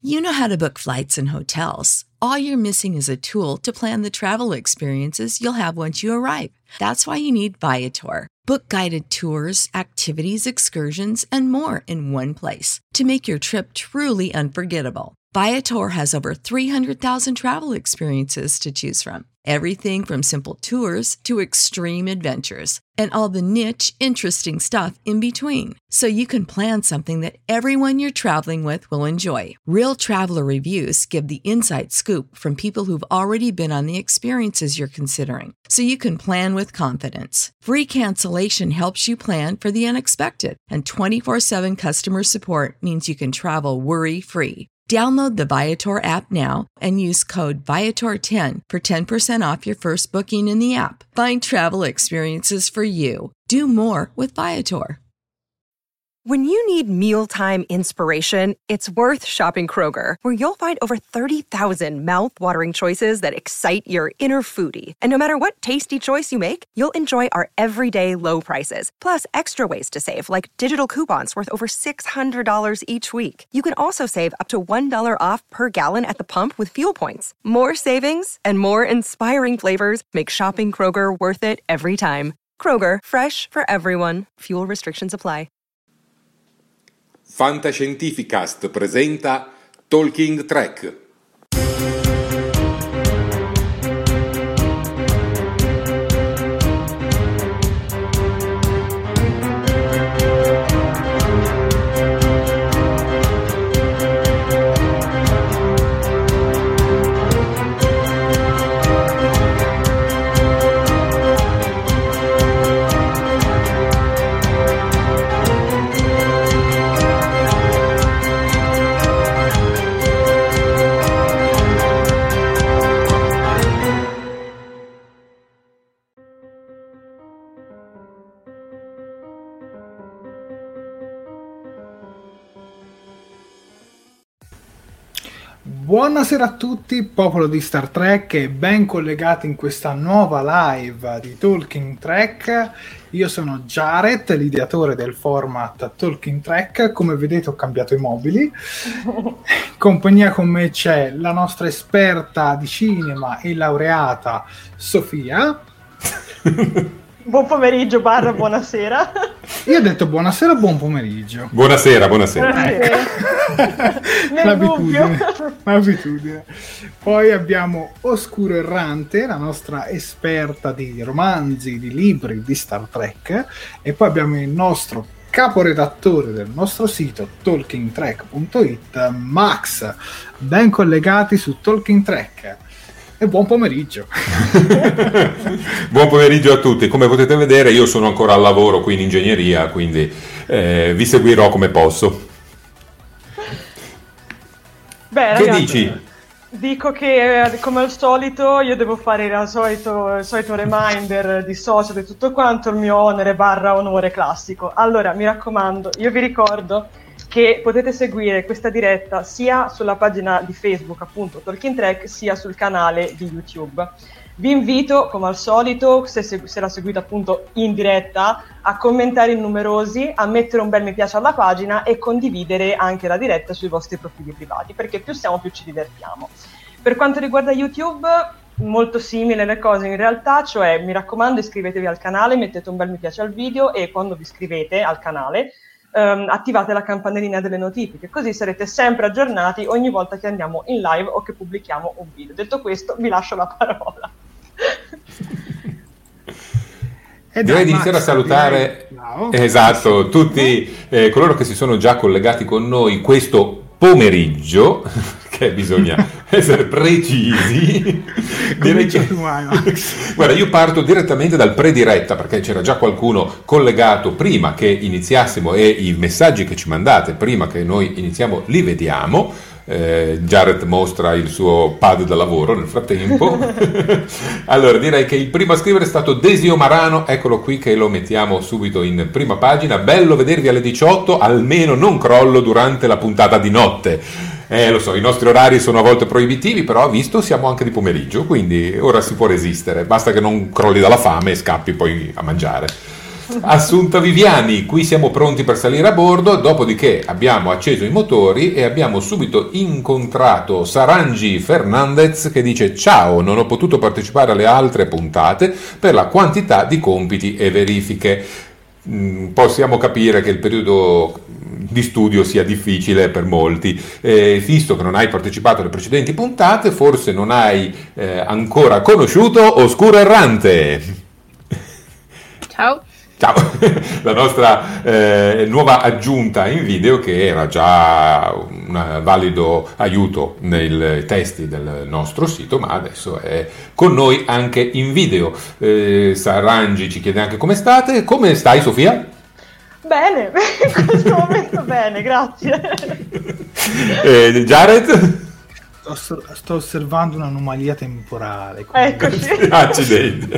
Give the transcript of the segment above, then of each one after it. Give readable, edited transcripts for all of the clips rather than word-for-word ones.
You know how to book flights and hotels. All you're missing is a tool to plan the travel experiences you'll have once you arrive. That's why you need Viator. Book guided tours, activities, excursions, and more in one place to make your trip truly unforgettable. Viator has over 300,000 travel experiences to choose from. Everything from simple tours to extreme adventures and all the niche, interesting stuff in between. So you can plan something that everyone you're traveling with will enjoy. Real traveler reviews give the inside scoop from people who've already been on the experiences you're considering. So you can plan with confidence. Free cancellation helps you plan for the unexpected. And 24/7 customer support means you can travel worry-free. Download the Viator app now and use code Viator10 for 10% off your first booking in the app. Find travel experiences for you. Do more with Viator. When you need mealtime inspiration, it's worth shopping Kroger, where you'll find over 30,000 mouth-watering choices that excite your inner foodie. And no matter what tasty choice you make, you'll enjoy our everyday low prices, plus extra ways to save, like digital coupons worth over $600 each week. You can also save up to $1 off per gallon at the pump with fuel points. More savings and more inspiring flavors make shopping Kroger worth it every time. Kroger, fresh for everyone. Fuel restrictions apply. Fantascientificast presenta Talking Trek. Buonasera a tutti, popolo di Star Trek, e ben collegati in questa nuova live di Talking Trek. Io sono Jared, l'ideatore del format Talking Trek. Come vedete ho cambiato i mobili. In compagnia con me c'è la nostra esperta di cinema e laureata Sofia. Buon pomeriggio, buonasera. Io ho detto buonasera, buon pomeriggio. Buonasera. L'abitudine. Poi abbiamo Oscuro Errante, la nostra esperta di romanzi, di libri di Star Trek. E poi abbiamo il nostro caporedattore del nostro sito talkingtrek.it, Max. Ben collegati su Talking Trek. E buon pomeriggio. Buon pomeriggio a tutti. Come potete vedere io sono ancora al lavoro qui in ingegneria, quindi vi seguirò come posso. Beh, che ragazzi, dici? Dico che come al solito io devo fare il solito reminder di social e tutto quanto, il mio onere / onore classico. Allora, mi raccomando, io vi ricordo che potete seguire questa diretta sia sulla pagina di Facebook, appunto Talking Trek, sia sul canale di YouTube. Vi invito, come al solito, se la seguite appunto in diretta, a commentare in numerosi, a mettere un bel mi piace alla pagina e condividere anche la diretta sui vostri profili privati, perché più siamo più ci divertiamo. Per quanto riguarda YouTube, molto simile le cose in realtà, cioè mi raccomando iscrivetevi al canale, mettete un bel mi piace al video e quando vi iscrivete al canale attivate la campanellina delle notifiche, così sarete sempre aggiornati ogni volta che andiamo in live o che pubblichiamo un video. Detto questo, vi lascio la parola. Direi di iniziare a salutare esatto tutti coloro che si sono già collegati con noi questo pomeriggio, che bisogna essere precisi. Direi che... Guarda, io parto direttamente dal prediretta, perché c'era già qualcuno collegato prima che iniziassimo e i messaggi che ci mandate prima che noi iniziamo li vediamo. Jared mostra il suo pad da lavoro nel frattempo. Allora direi che il primo a scrivere è stato Desio Marano, eccolo qui che lo mettiamo subito in prima pagina. Bello vedervi alle 18, almeno non crollo durante la puntata di notte. Lo so, i nostri orari sono a volte proibitivi, però visto siamo anche di pomeriggio, quindi ora si può resistere, basta che non crolli dalla fame e scappi poi a mangiare. Assunta Viviani, qui siamo pronti per salire a bordo, dopodiché abbiamo acceso i motori e abbiamo subito incontrato Sarangi Fernandez che dice: ciao, non ho potuto partecipare alle altre puntate per la quantità di compiti e verifiche. Possiamo capire che il periodo di studio sia difficile per molti, visto che non hai partecipato alle precedenti puntate, forse non hai ancora conosciuto Oscuro Errante. Ciao. Ciao, la nostra nuova aggiunta in video, che era già un valido aiuto nei testi del nostro sito, ma adesso è con noi anche in video. Sarangi ci chiede anche come state. Come stai, Sofia? Bene, in questo momento bene, grazie. Jared? Sto osservando un'anomalia temporale. Eccoci. Accidenti.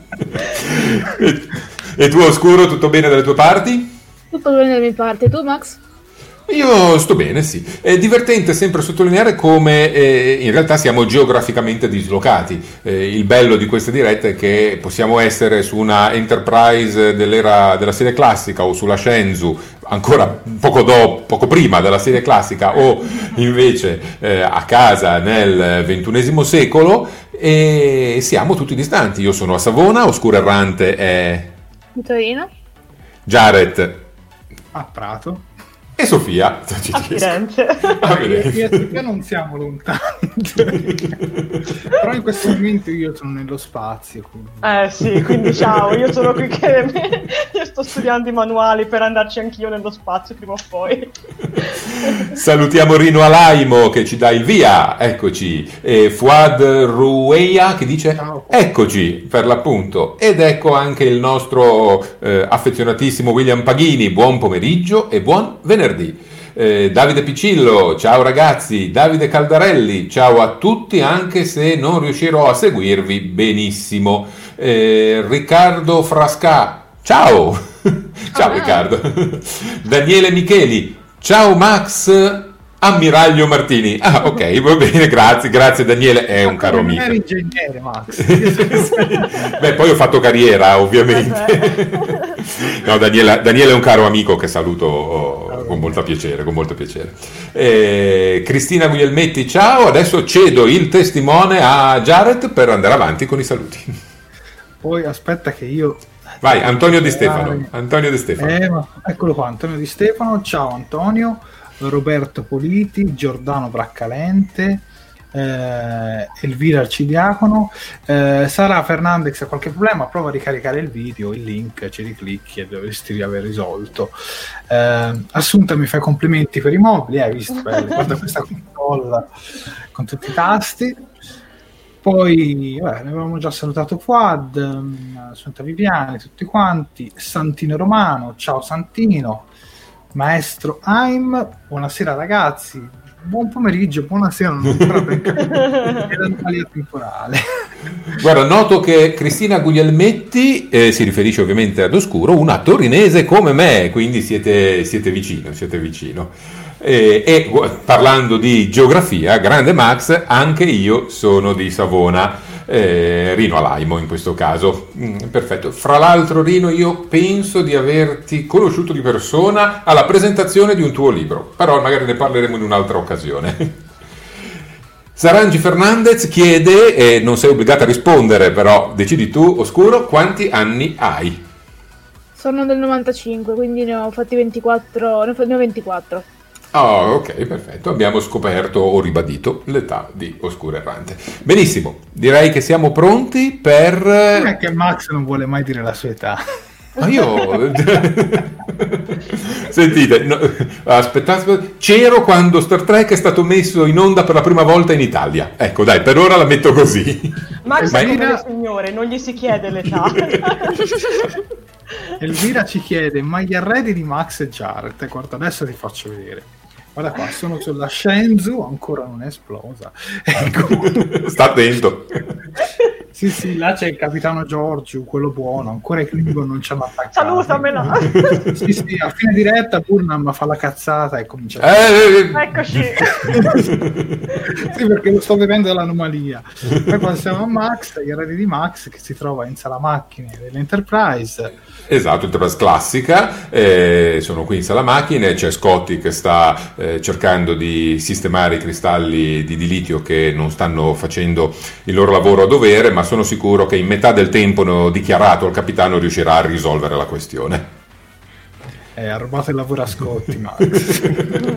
E tu, Oscuro, tutto bene dalle tue parti? Tutto bene dalle mie parti. Tu, Max? Io sto bene, sì. È divertente sempre sottolineare come in realtà siamo geograficamente dislocati. Il bello di questa diretta è che possiamo essere su una Enterprise dell'era della serie classica o sulla Shenzhou ancora poco prima della serie classica, o invece a casa nel XXI secolo, e siamo tutti distanti. Io sono a Savona, Oscuro Errante è Torino. Jared a Prato. E Sofia a Firenze. Io e Sofia non siamo lontani. Però in questo momento io sono nello spazio. Quindi. Sì, quindi ciao, io sono qui che io sto studiando i manuali per andarci anch'io nello spazio prima o poi. Salutiamo Rino Alaimo che ci dà il via, eccoci, e Fuad Rueia che dice ciao. Eccoci per l'appunto, ed ecco anche il nostro affezionatissimo William Paghini, buon pomeriggio e buon venerdì. Davide Piccillo, ciao ragazzi. Davide Caldarelli, ciao a tutti, anche se non riuscirò a seguirvi benissimo. Riccardo Frasca, ciao. Ciao Riccardo. Daniele Micheli, ciao Max. Ammiraglio Martini, ok, va bene, grazie Daniele, è un caro amico. Eri ingegnere, Max. Beh, poi ho fatto carriera, ovviamente. No, Daniele è un caro amico che saluto con molto piacere. Cristina Guglielmetti, ciao, adesso cedo il testimone a Jared per andare avanti con i saluti. Poi aspetta che io... Vai, Antonio Di Stefano. Eccolo qua, Antonio Di Stefano, ciao Antonio. Roberto Politi, Giordano Braccalente, Elvira Arcidiacono, Sara Fernandez ha qualche problema, prova a ricaricare il video, il link, ci riclicchi e dovresti aver risolto. Assunta mi fa complimenti per i mobili, hai visto? Bello, guarda questa console con tutti i tasti. Poi ne avevamo già salutato Fuad, Assunta Viviani, tutti quanti, Santino Romano, ciao Santino. Maestro Aim, buonasera ragazzi, buon pomeriggio, buonasera, non ancora ben capito, è l'anomalia temporale. Guarda, noto che Cristina Guglielmetti si riferisce ovviamente ad Oscuro, una torinese come me, quindi siete vicino. E parlando di geografia, grande Max, anche io sono di Savona. Rino Alaimo in questo caso, perfetto. Fra l'altro Rino, io penso di averti conosciuto di persona alla presentazione di un tuo libro, però magari ne parleremo in un'altra occasione. Sarangi Fernandez chiede, e non sei obbligata a rispondere, però decidi tu, Oscuro, quanti anni hai? Sono del 95, quindi ne ho fatti 24, ne ho 24. Oh, ok, perfetto, abbiamo scoperto o ribadito l'età di Oscuro Errante. Benissimo, direi che siamo pronti per... Non è che Max non vuole mai dire la sua età. Ma io... Sentite, no, aspettate, c'ero quando Star Trek è stato messo in onda per la prima volta in Italia. Ecco, dai, per ora la metto così. Max è come le signore, non gli si chiede l'età. Elvira ci chiede, ma gli arredi di Max e Jared, guarda, adesso ti faccio vedere. Guarda qua, sono sulla Shenzhou, ancora non è esplosa. Ecco. Sta attento. Sì, là c'è il capitano Giorgio, quello buono, ancora i Klingon non ci hanno attaccato. Salutamela! Sì, a fine diretta Burnham fa la cazzata e comincia Eccoci! Sì, perché lo sto vedendo dall'anomalia. Poi passiamo a Max, gli eredi di Max, che si trova in sala macchine dell'Enterprise. Esatto, Enterprise classica, sono qui in sala macchine, c'è Scotty che sta cercando di sistemare i cristalli di litio che non stanno facendo il loro lavoro a dovere, ma sono sicuro che in metà del tempo dichiarato il capitano riuscirà a risolvere la questione. Ha rubato il lavoro a Scotty, Max.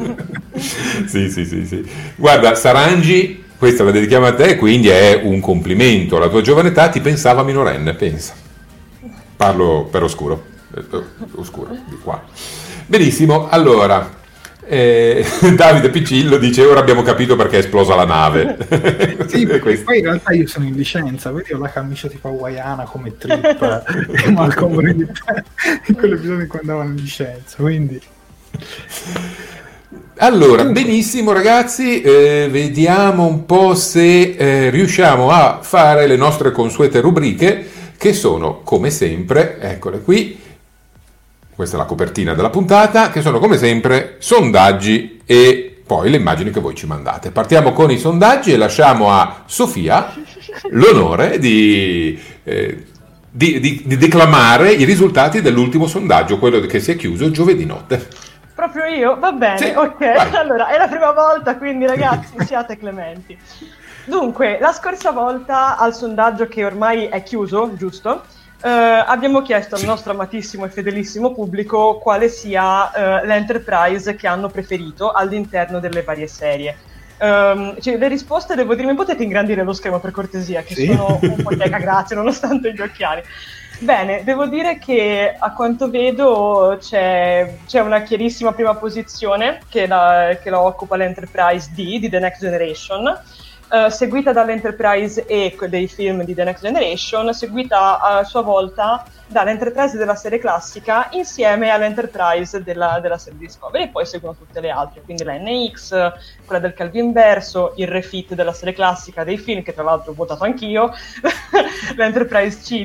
Sì. Guarda, Sarangi, questa la dedichiamo a te, quindi è un complimento alla tua giovane età, ti pensava minorenne, pensa. Parlo per oscuro di qua. Benissimo, allora Davide Piccillo dice: ora abbiamo capito perché è esplosa la nave. Sì, perché poi in realtà io sono in licenza, vedi, ho la camicia tipo hawaiana come Trip e Malcolm Reed in quell'episodio in cui andavano in licenza, quindi allora, benissimo ragazzi, vediamo un po' se riusciamo a fare le nostre consuete rubriche, che sono come sempre, eccole qui, questa è la copertina della puntata, che sono come sempre sondaggi e poi le immagini che voi ci mandate. Partiamo con i sondaggi e lasciamo a Sofia l'onore di declamare i risultati dell'ultimo sondaggio, quello che si è chiuso giovedì notte. Proprio io? Va bene, sì, ok. vai. Allora, è la prima volta, quindi ragazzi, siate clementi. Dunque, la scorsa volta al sondaggio che ormai è chiuso, giusto? Abbiamo chiesto al nostro amatissimo e fedelissimo pubblico quale sia l'Enterprise che hanno preferito all'interno delle varie serie. Le risposte, devo dire, mi potete ingrandire lo schermo per cortesia, che sono un po' cieca, grazie, nonostante gli occhiali. Bene, devo dire che a quanto vedo c'è una chiarissima prima posizione che la occupa l'Enterprise D di The Next Generation, seguita dall'Enterprise E dei film di The Next Generation, seguita a sua volta dall'Enterprise della serie classica insieme all'Enterprise della serie Discovery, e poi seguono tutte le altre, quindi la NX, quella del Calvin Verso, il refit della serie classica dei film, che tra l'altro ho votato anch'io, l'Enterprise C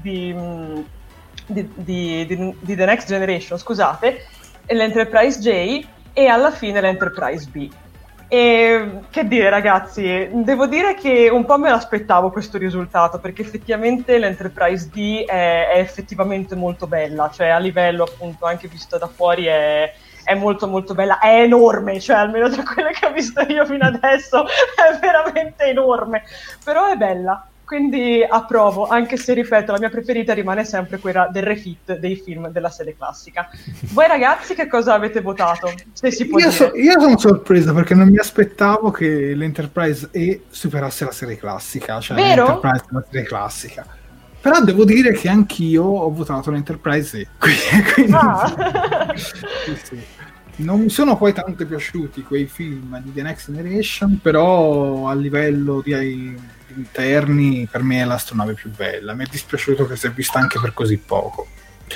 di The Next Generation, scusate, e l'Enterprise J, e alla fine l'Enterprise B. E che dire ragazzi, devo dire che un po' me l'aspettavo questo risultato, perché effettivamente l'Enterprise D è effettivamente molto bella, cioè a livello appunto anche visto da fuori è molto molto bella, è enorme, cioè almeno tra quelle che ho visto io fino adesso è veramente enorme, però è bella, quindi approvo, anche se ripeto la mia preferita rimane sempre quella del refit dei film della serie classica. Voi ragazzi che cosa avete votato? Se si può dire. Io sono sorpresa perché non mi aspettavo che l'Enterprise E superasse la serie classica, cioè vero? l'Enterprise della serie classica. Però devo dire che anch'io ho votato l'Enterprise E. Quindi sì. Non mi sono poi tanto piaciuti quei film di The Next Generation, però a livello di interni per me è l'astronave più bella. Mi è dispiaciuto che si è vista anche per così poco.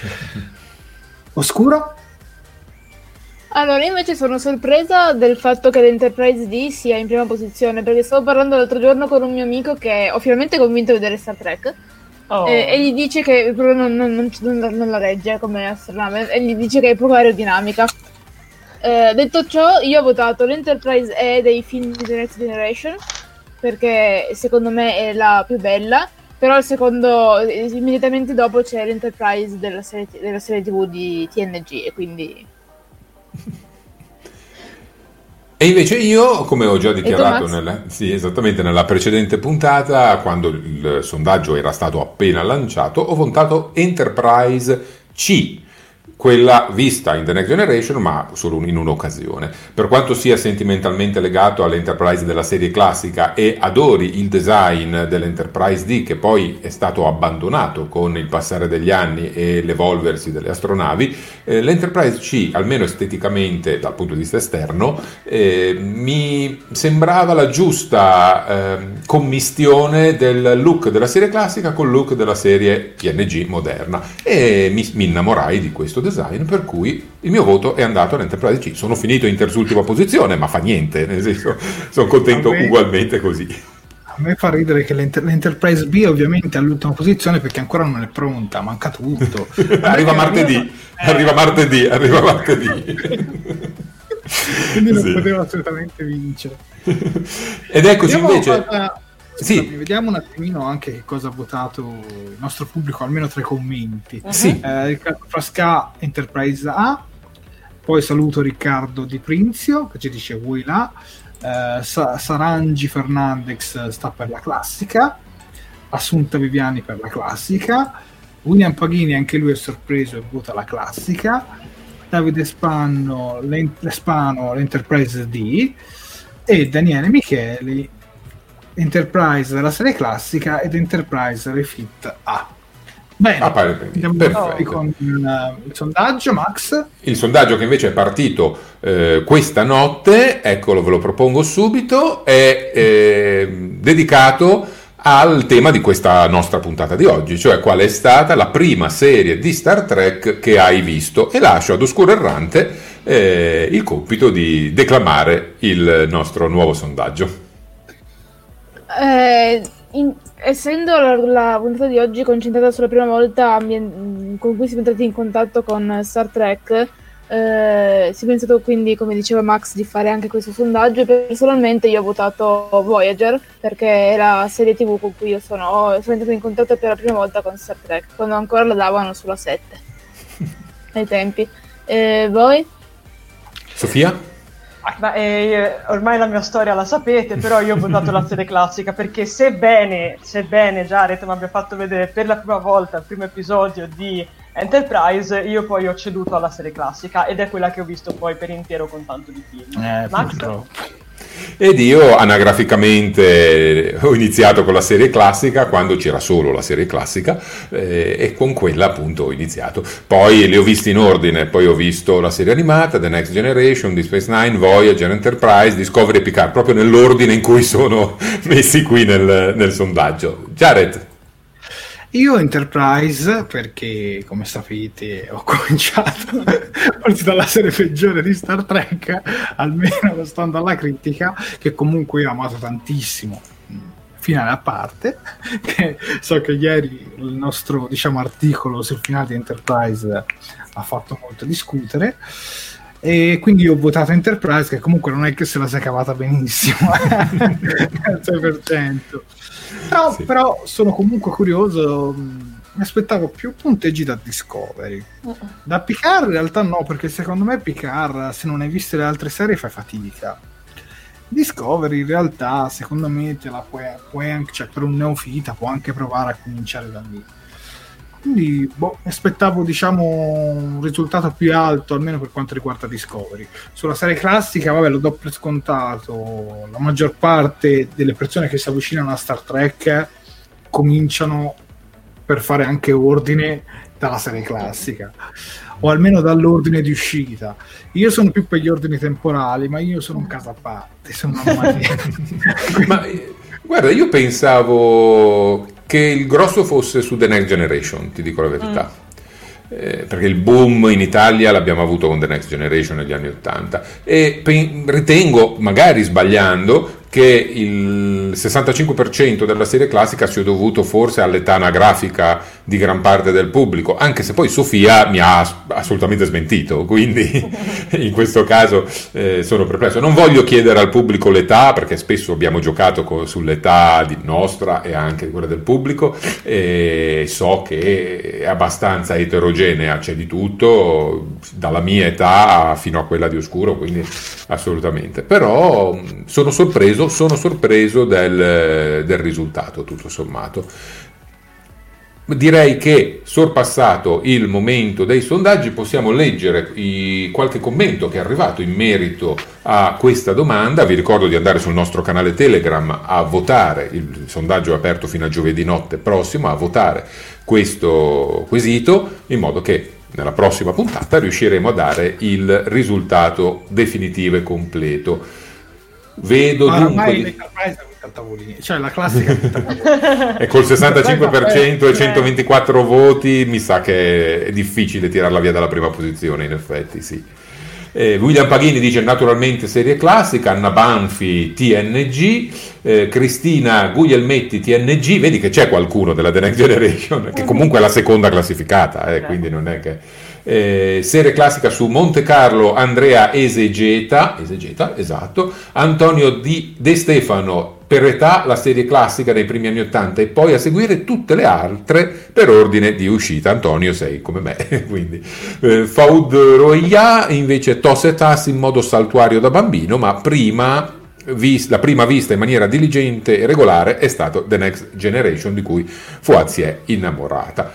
Oscuro? Allora, invece sono sorpresa del fatto che l'Enterprise D sia in prima posizione, perché stavo parlando l'altro giorno con un mio amico che ho finalmente convinto a vedere Star Trek. E gli dice che proprio non la regge come astronave, e gli dice che è proprio aerodinamica. Detto ciò, io ho votato l'Enterprise E dei film di The Next Generation, perché secondo me è la più bella, però il secondo, immediatamente dopo c'è l'Enterprise della serie TV di TNG, e quindi... E invece io, come ho già dichiarato esattamente nella precedente puntata, quando il sondaggio era stato appena lanciato, ho votato Enterprise C, quella vista in The Next Generation, ma solo in un'occasione. Per quanto sia sentimentalmente legato all'Enterprise della serie classica e adori il design dell'Enterprise D, che poi è stato abbandonato con il passare degli anni e l'evolversi delle astronavi, l'Enterprise C, almeno esteticamente dal punto di vista esterno, mi sembrava la giusta commistione del look della serie classica col look della serie TNG moderna, e mi innamorai di questo design, per cui il mio voto è andato all'Enterprise C. Sono finito in terzultima posizione, ma fa niente, nel senso sono contento ugualmente così. A me fa ridere che l'Enterprise B ovviamente è all'ultima posizione perché ancora non è pronta, manca tutto. arriva martedì. Quindi non poteva assolutamente vincere. Ed eccoci invece... Vediamo un attimino anche che cosa ha votato il nostro pubblico, almeno 3 commenti. Riccardo Frasca, Enterprise A, poi saluto Riccardo Di Prinzio che ci dice vuoi là, Sarangi Fernandez sta per la classica, Assunta Viviani per la classica, William Paghini anche lui è sorpreso e vota la classica, Davide Spano l'Enterprise D e Daniele Micheli Enterprise della serie classica ed Enterprise Refit A. Bene, andiamo con il sondaggio, Max. Il sondaggio che invece è partito questa notte, eccolo, ve lo propongo subito, è dedicato al tema di questa nostra puntata di oggi, cioè qual è stata la prima serie di Star Trek che hai visto, e lascio ad Oscuro Errante il compito di declamare il nostro nuovo sondaggio. Essendo la puntata di oggi concentrata sulla prima volta con cui siamo entrati in contatto con Star Trek, si è pensato quindi, come diceva Max, di fare anche questo sondaggio. Personalmente io ho votato Voyager perché è la serie TV con cui sono entrato in contatto per la prima volta con Star Trek, quando ancora la davano sulla 7 ai tempi. Voi? Sofia? Ormai la mia storia la sapete, però io ho votato la serie classica perché sebbene Jared mi abbia fatto vedere per la prima volta il primo episodio di Enterprise, io poi ho ceduto alla serie classica ed è quella che ho visto poi per intero con tanto di film. Max? Ed io anagraficamente ho iniziato con la serie classica quando c'era solo la serie classica, e con quella appunto ho iniziato. Poi li ho visti in ordine, poi ho visto la serie animata, The Next Generation, Deep Space Nine, Voyager, Enterprise, Discovery e Picard, proprio nell'ordine in cui sono messi qui nel sondaggio. Jared? Io Enterprise perché, come sapete, ho cominciato forse dalla serie peggiore di Star Trek, almeno stando alla critica, che comunque io ho amato tantissimo, finale a parte, che so che ieri il nostro, articolo sul finale di Enterprise ha fatto molto discutere, e quindi ho votato Enterprise, che comunque non è che se la sia cavata benissimo al 6%. Però sono comunque curioso, mi aspettavo più punteggi da Discovery. Da Picard in realtà no, perché secondo me Picard, se non hai visto le altre serie, fai fatica. Discovery in realtà secondo me te la puoi anche, cioè per un neofita può anche provare a cominciare da lì. Quindi mi aspettavo un risultato più alto, almeno per quanto riguarda Discovery. Sulla serie classica, lo do per scontato, la maggior parte delle persone che si avvicinano a Star Trek cominciano per fare anche ordine dalla serie classica, o almeno dall'ordine di uscita. Io sono più per gli ordini temporali, ma io sono un caso a parte, sono una Ma guarda, io pensavo che il grosso fosse su The Next Generation, ti dico la verità. Perché il boom in Italia l'abbiamo avuto con The Next Generation negli anni '80 e ritengo, magari sbagliando, che il 65% della serie classica sia dovuto forse all'età anagrafica di gran parte del pubblico, anche se poi Sofia mi ha assolutamente smentito, quindi in questo caso sono perplesso. Non voglio chiedere al pubblico l'età, perché spesso abbiamo giocato sull'età nostra e anche quella del pubblico, e so che è abbastanza eterogenea, c'è di tutto, dalla mia età fino a quella di Oscuro, quindi assolutamente. Però sono sorpreso del risultato, tutto sommato. Direi che, sorpassato il momento dei sondaggi, possiamo leggere qualche commento che è arrivato in merito a questa domanda. Vi ricordo di andare sul nostro canale Telegram a votare, il sondaggio è aperto fino a giovedì notte prossimo, a votare questo quesito, in modo che nella prossima puntata riusciremo a dare il risultato definitivo e completo. Vedo dunque cioè la classica e col 65% e 124 voti mi sa che è difficile tirarla via dalla prima posizione, in effetti sì. William Paghini dice naturalmente serie classica, Anna Banfi TNG, Cristina Guglielmetti TNG, vedi che c'è qualcuno della The Next Generation che comunque è la seconda classificata, quindi non è che... serie classica su Monte Carlo, Andrea Esegeta, esatto, Antonio De Stefano per età la serie classica dei primi anni 80 e poi a seguire tutte le altre per ordine di uscita. Antonio sei come me, quindi Faud Roya invece Toss e Tass in modo saltuario da bambino, ma la prima vista in maniera diligente e regolare è stato The Next Generation, di cui Fuad si è innamorato.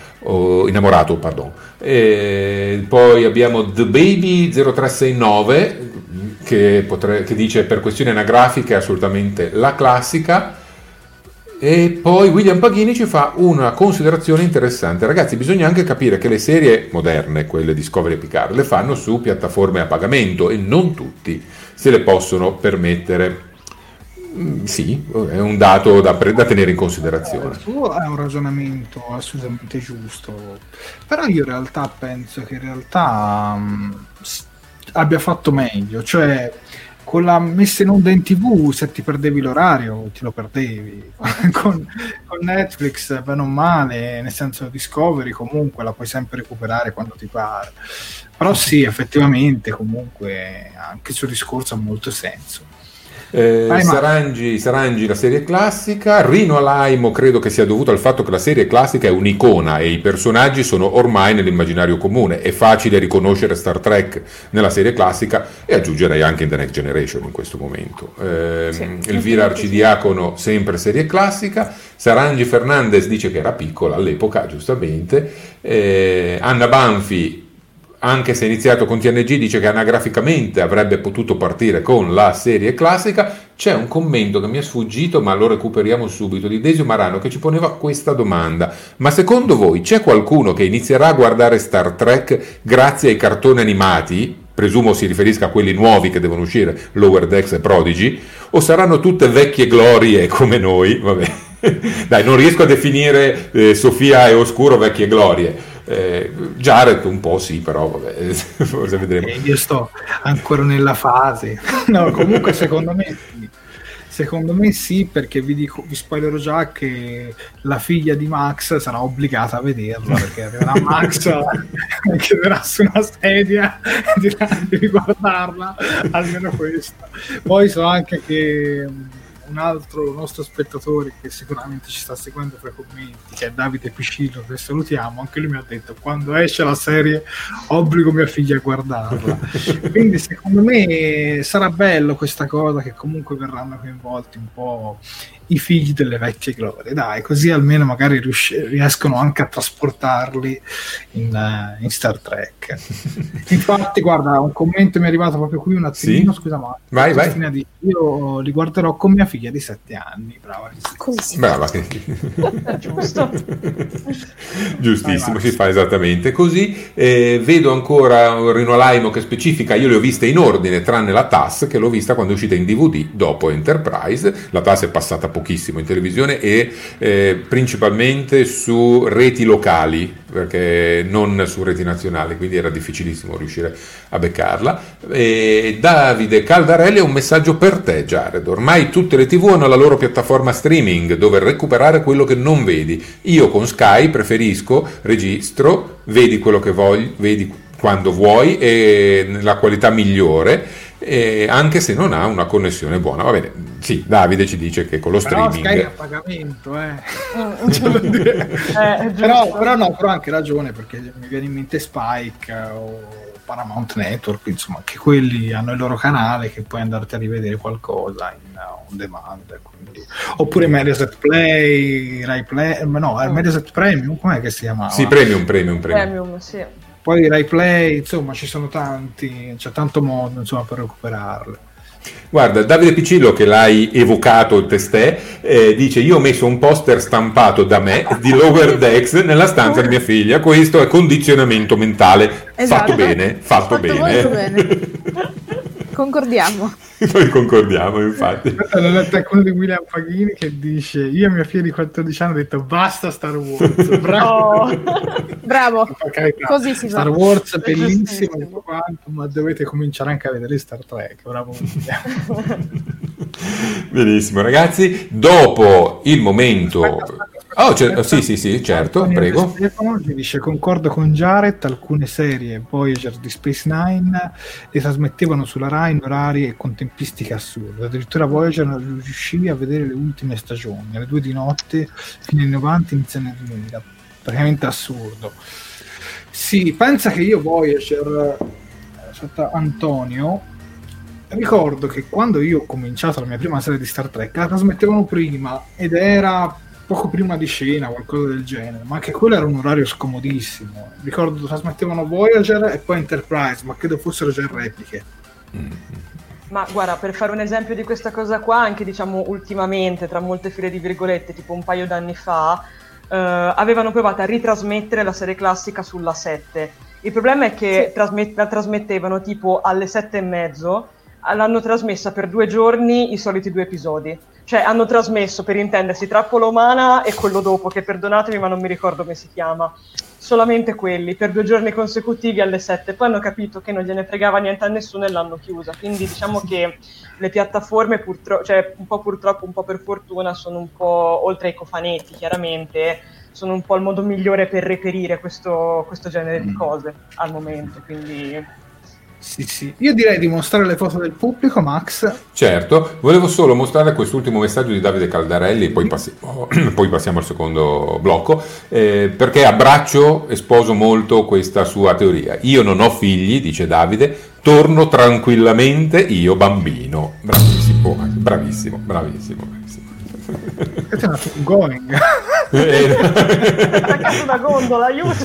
Poi abbiamo The Baby 0369 che dice per questioni anagrafiche è assolutamente la classica. E poi William Paghini ci fa una considerazione interessante: ragazzi, bisogna anche capire che le serie moderne, quelle Discovery e Picard, le fanno su piattaforme a pagamento e non tutti se le possono permettere. Sì, è un dato da tenere in considerazione. Il tuo è un ragionamento assolutamente giusto, però io in realtà penso che abbia fatto meglio, cioè con la messa in onda in TV, se ti perdevi l'orario ti lo perdevi. con Netflix bene o male, nel senso Discovery comunque la puoi sempre recuperare quando ti pare, però sì, effettivamente comunque anche il suo discorso ha molto senso. Sarangi la serie classica. Rino Alaimo credo che sia dovuto al fatto che la serie classica è un'icona e i personaggi sono ormai nell'immaginario comune, è facile riconoscere Star Trek nella serie classica e aggiungerei anche in The Next Generation in questo momento. Elvira Arcidiacono sempre serie classica. Sarangi Fernandez dice che era piccola all'epoca, giustamente. Anna Banfi, anche se è iniziato con TNG, dice che anagraficamente avrebbe potuto partire con la serie classica. C'è un commento che mi è sfuggito, ma lo recuperiamo subito, di Desio Marano, che ci poneva questa domanda: ma secondo voi c'è qualcuno che inizierà a guardare Star Trek grazie ai cartoni animati? Presumo si riferisca a quelli nuovi che devono uscire, Lower Decks e Prodigy, o saranno tutte vecchie glorie come noi? Vabbè. Dai, non riesco a definire Sofia e Oscuro vecchie glorie. Jared un po' sì, però vabbè, forse vedremo. Io sto ancora nella fase. No, comunque secondo me sì, perché vi spoilerò già che la figlia di Max sarà obbligata a vederla, perché arriverà Max e chiederà su una sedia e dirà devi guardarla, almeno questa. Poi so anche che un altro nostro spettatore che sicuramente ci sta seguendo fra i commenti, che è Davide Piscillo, che salutiamo, anche lui mi ha detto quando esce la serie obbligo mia figlia a guardarla. Quindi secondo me sarà bello questa cosa, che comunque verranno coinvolti un po' i figli delle vecchie glorie, dai, così almeno magari riescono anche a trasportarli in Star Trek. Infatti guarda, un commento mi è arrivato proprio qui un attimino, sì? Scusa, ma vai. Io li guarderò con mia figlia di 7 anni. Brava. Giusto. Giustissimo, si fa esattamente così. Vedo ancora Rino Alaimo che specifica: io le ho viste in ordine tranne la TAS, che l'ho vista quando è uscita in DVD dopo Enterprise. La TAS è passata pochissimo in televisione e principalmente su reti locali, perché non su reti nazionali, quindi era difficilissimo riuscire a beccarla. E Davide Caldarelli ha un messaggio per te, Jared: ormai tutte le TV hanno la loro piattaforma streaming dove recuperare quello che non vedi. Io con Sky preferisco registro, vedi quello che vuoi, vedi quando vuoi e nella qualità migliore, anche se non ha una connessione buona. Va bene, sì, Davide ci dice che con lo streaming Sky è a pagamento, però ha anche ragione, perché mi viene in mente Spike o Paramount Network, insomma, che quelli hanno il loro canale che puoi andarti a rivedere qualcosa in on demand, quindi. Oppure Mediaset Play, Rai Play, Mediaset Premium, com'è che si chiamava? Sì, Premium, sì. Poi Rai Play, insomma, ci sono c'è tanto modo, insomma, per recuperarle. Guarda, Davide Piccillo, che l'hai evocato testè, dice: io ho messo un poster stampato da me di Lower Decks nella stanza di mia figlia. Questo è condizionamento mentale. Esatto. Fatto bene. Concordiamo. Noi concordiamo, infatti. L'ho letto quello di William Paghini che dice: io a mia figlia di 14 anni ho detto basta Star Wars. Bravo. Bravo, così si Star Wars bellissimo, ma dovete cominciare anche a vedere Star Trek. Bravo. Benissimo, ragazzi. Dopo il momento... sì, certo, Antonio prego. Stefano mi dice: concordo con Jared, alcune serie Voyager di Space Nine le trasmettevano sulla Rai in orari e con tempistiche assurde. Addirittura Voyager non riuscivi a vedere le ultime stagioni alle 2 di notte fino ai 90, inizio anni 2000. Praticamente assurdo. Sì, pensa che io Voyager, Antonio, ricordo che quando io ho cominciato la mia prima serie di Star Trek la trasmettevano prima ed era poco prima di cena, qualcosa del genere, ma anche quello era un orario scomodissimo. Ricordo trasmettevano Voyager e poi Enterprise, ma credo fossero già in repliche. Ma guarda, per fare un esempio di questa cosa qua, anche diciamo ultimamente, tra molte file di virgolette, tipo un paio d'anni fa, avevano provato a ritrasmettere la serie classica sulla 7. Il problema è che la trasmettevano tipo alle 7:30, l'hanno trasmessa per 2 giorni i soliti 2 episodi. Cioè hanno trasmesso, per intendersi, Trappola Umana e quello dopo, che perdonatemi ma non mi ricordo come si chiama, solamente quelli, per 2 giorni consecutivi alle 7. Poi hanno capito che non gliene fregava niente a nessuno e l'hanno chiusa. Quindi diciamo che le piattaforme, cioè un po' purtroppo, un po' per fortuna, sono un po', oltre ai cofanetti chiaramente, sono un po' il modo migliore per reperire questo genere di cose al momento, quindi... Sì. Io direi di mostrare le foto del pubblico, Max. Certo, volevo solo mostrare quest'ultimo messaggio di Davide Caldarelli e poi passiamo al secondo blocco, perché abbraccio e sposo molto questa sua teoria. Io non ho figli, dice Davide, torno tranquillamente io bambino. Bravissimo. Questo è un going. Attaccato una gondola, aiuto.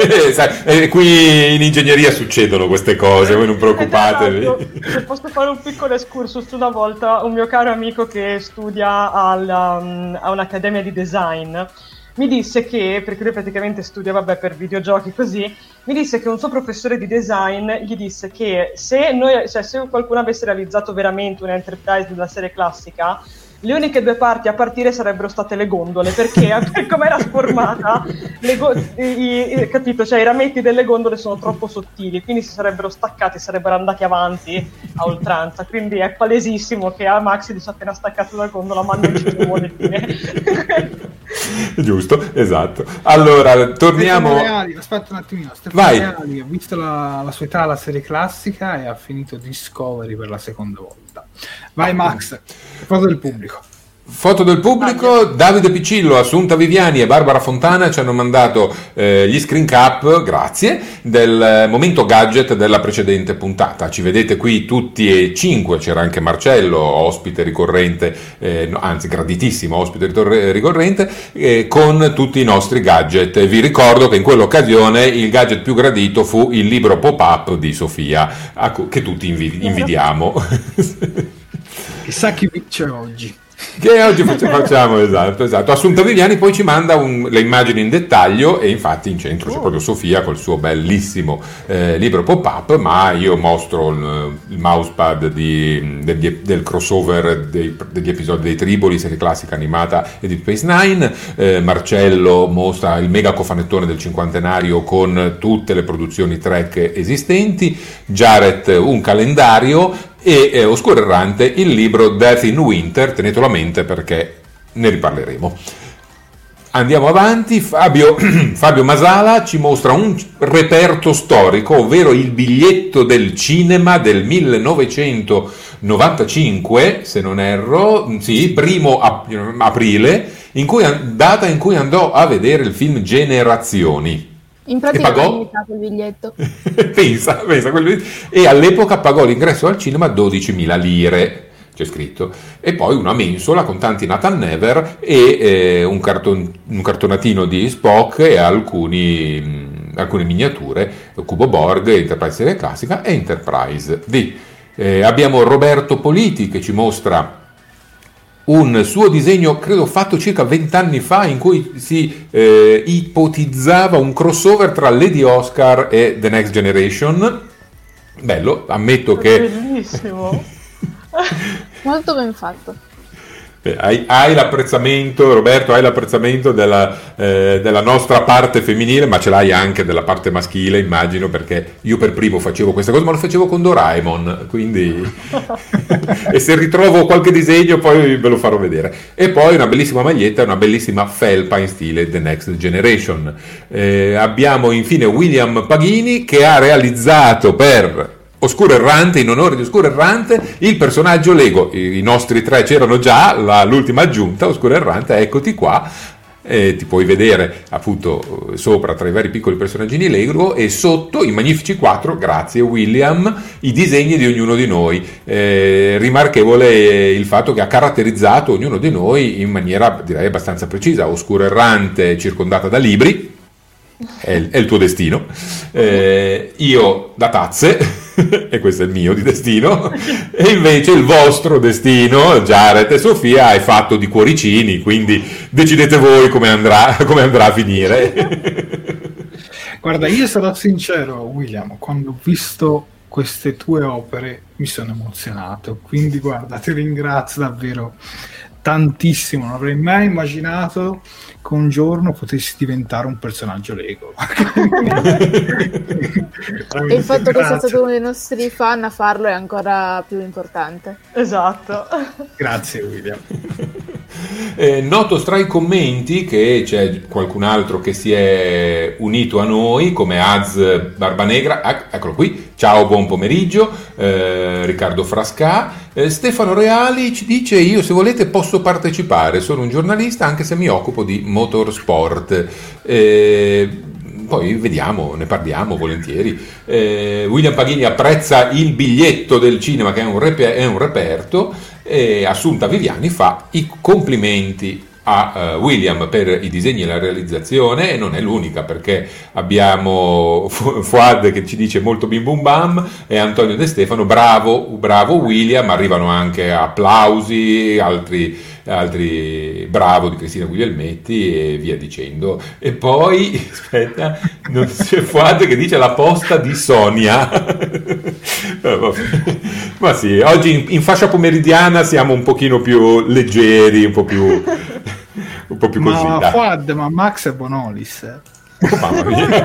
Qui in ingegneria succedono queste cose, voi non preoccupatevi. Se posso fare un piccolo excursus, una volta un mio caro amico che studia a un'accademia di design mi disse che, perché lui praticamente studia per videogiochi così, mi disse che un suo professore di design gli disse che se qualcuno avesse realizzato veramente un Enterprise della serie classica, le uniche 2 parti a partire sarebbero state le gondole, perché per come era sformata capito, cioè i rametti delle gondole sono troppo sottili, quindi si sarebbero staccati, sarebbero andati avanti a oltranza, quindi è palesissimo che a Max dice appena staccato la gondola ma non ci vuole fine. Giusto, esatto. Allora, torniamo... Aspetta un attimino, Stefano Reali ha visto la sua età alla serie classica e ha finito Discovery per la seconda volta. Vai Max, foto del pubblico. Foto del pubblico, Davide Piccillo, Assunta Viviani e Barbara Fontana ci hanno mandato gli screen cap, grazie, del momento gadget della precedente puntata. Ci vedete qui tutti e 5, c'era anche Marcello, ospite ricorrente, anzi graditissimo ospite ricorrente, con tutti i nostri gadget. Vi ricordo che in quell'occasione il gadget più gradito fu il libro pop-up di Sofia, che tutti invidiamo. Chissà chi vince oggi. Che oggi facciamo, esatto. Assunta Viviani poi ci manda le immagini in dettaglio e infatti in centro c'è proprio Sofia col suo bellissimo libro pop-up, ma io mostro il mousepad del crossover degli episodi dei Triboli, serie classica animata e di Space Nine. Marcello mostra il mega cofanettone del cinquantenario con tutte le produzioni Trek esistenti, Jared un calendario e Oscuro Errante il libro Death in Winter, tenetelo a mente perché ne riparleremo. Andiamo avanti. Fabio Masala ci mostra un reperto storico, ovvero il biglietto del cinema del 1995, se non erro, sì, 1 aprile, data in cui andò a vedere il film Generazioni. In pratica ha limitato il biglietto. pensa, e all'epoca pagò l'ingresso al cinema 12.000 lire, c'è scritto, e poi una mensola con tanti Nathan Never e un cartonatino di Spock e alcune miniature, Cubo Borg, Enterprise serie classica e Enterprise D. Abbiamo Roberto Politi che ci mostra un suo disegno, credo fatto circa 20 anni fa, in cui si ipotizzava un crossover tra Lady Oscar e The Next Generation. Bello, ammetto che... Bellissimo! Molto ben fatto. Hai l'apprezzamento, Roberto, hai l'apprezzamento della nostra parte femminile, ma ce l'hai anche della parte maschile, immagino, perché io per primo facevo questa cosa, ma lo facevo con Doraemon, quindi e se ritrovo qualche disegno poi ve lo farò vedere. E poi una bellissima maglietta, una bellissima felpa in stile The Next Generation. Abbiamo infine William Paghini, che ha realizzato per Oscuro Errante, in onore di Oscuro Errante, il personaggio Lego. I nostri tre c'erano già, l'ultima aggiunta, Oscuro Errante, eccoti qua. Ti puoi vedere appunto sopra tra i vari piccoli personaggini Lego, e sotto i magnifici 4, grazie William, i disegni di ognuno di noi. Rimarchevole il fatto che ha caratterizzato ognuno di noi in maniera, direi, abbastanza precisa. Oscuro Errante circondata da libri, è il tuo destino, io da tazze e questo è il mio di destino, e invece il vostro destino, Jared e Sofia, è fatto di cuoricini, quindi decidete voi come andrà a finire. Guarda, io sarò sincero, William, quando ho visto queste tue opere mi sono emozionato, quindi guarda, ti ringrazio davvero tantissimo, non avrei mai immaginato che un giorno potessi diventare un personaggio Lego. E il fatto che sia stato uno dei nostri fan a farlo è ancora più importante. Esatto. Grazie William. Noto tra i commenti che c'è qualcun altro che si è unito a noi, come Az Barbanegra, eccolo qui, ciao, buon pomeriggio, Riccardo Frasca. Stefano Reali ci dice: io se volete posso partecipare, sono un giornalista anche se mi occupo di motorsport. Poi vediamo, ne parliamo volentieri. William Paghini apprezza il biglietto del cinema, che è un reperto, e Assunta Viviani fa i complimenti a William per i disegni e la realizzazione, e non è l'unica, perché abbiamo Fuad che ci dice molto bim bum bam, e Antonio De Stefano bravo William. Arrivano anche applausi, altri bravo di Cristina Guglielmetti e via dicendo. E poi aspetta, non c'è Fuad che dice la posta di Sonia. Ma sì, oggi in fascia pomeridiana siamo un pochino più leggeri, un po' più così. Ma Fuad, ma Max è Bonolis. Oh, mamma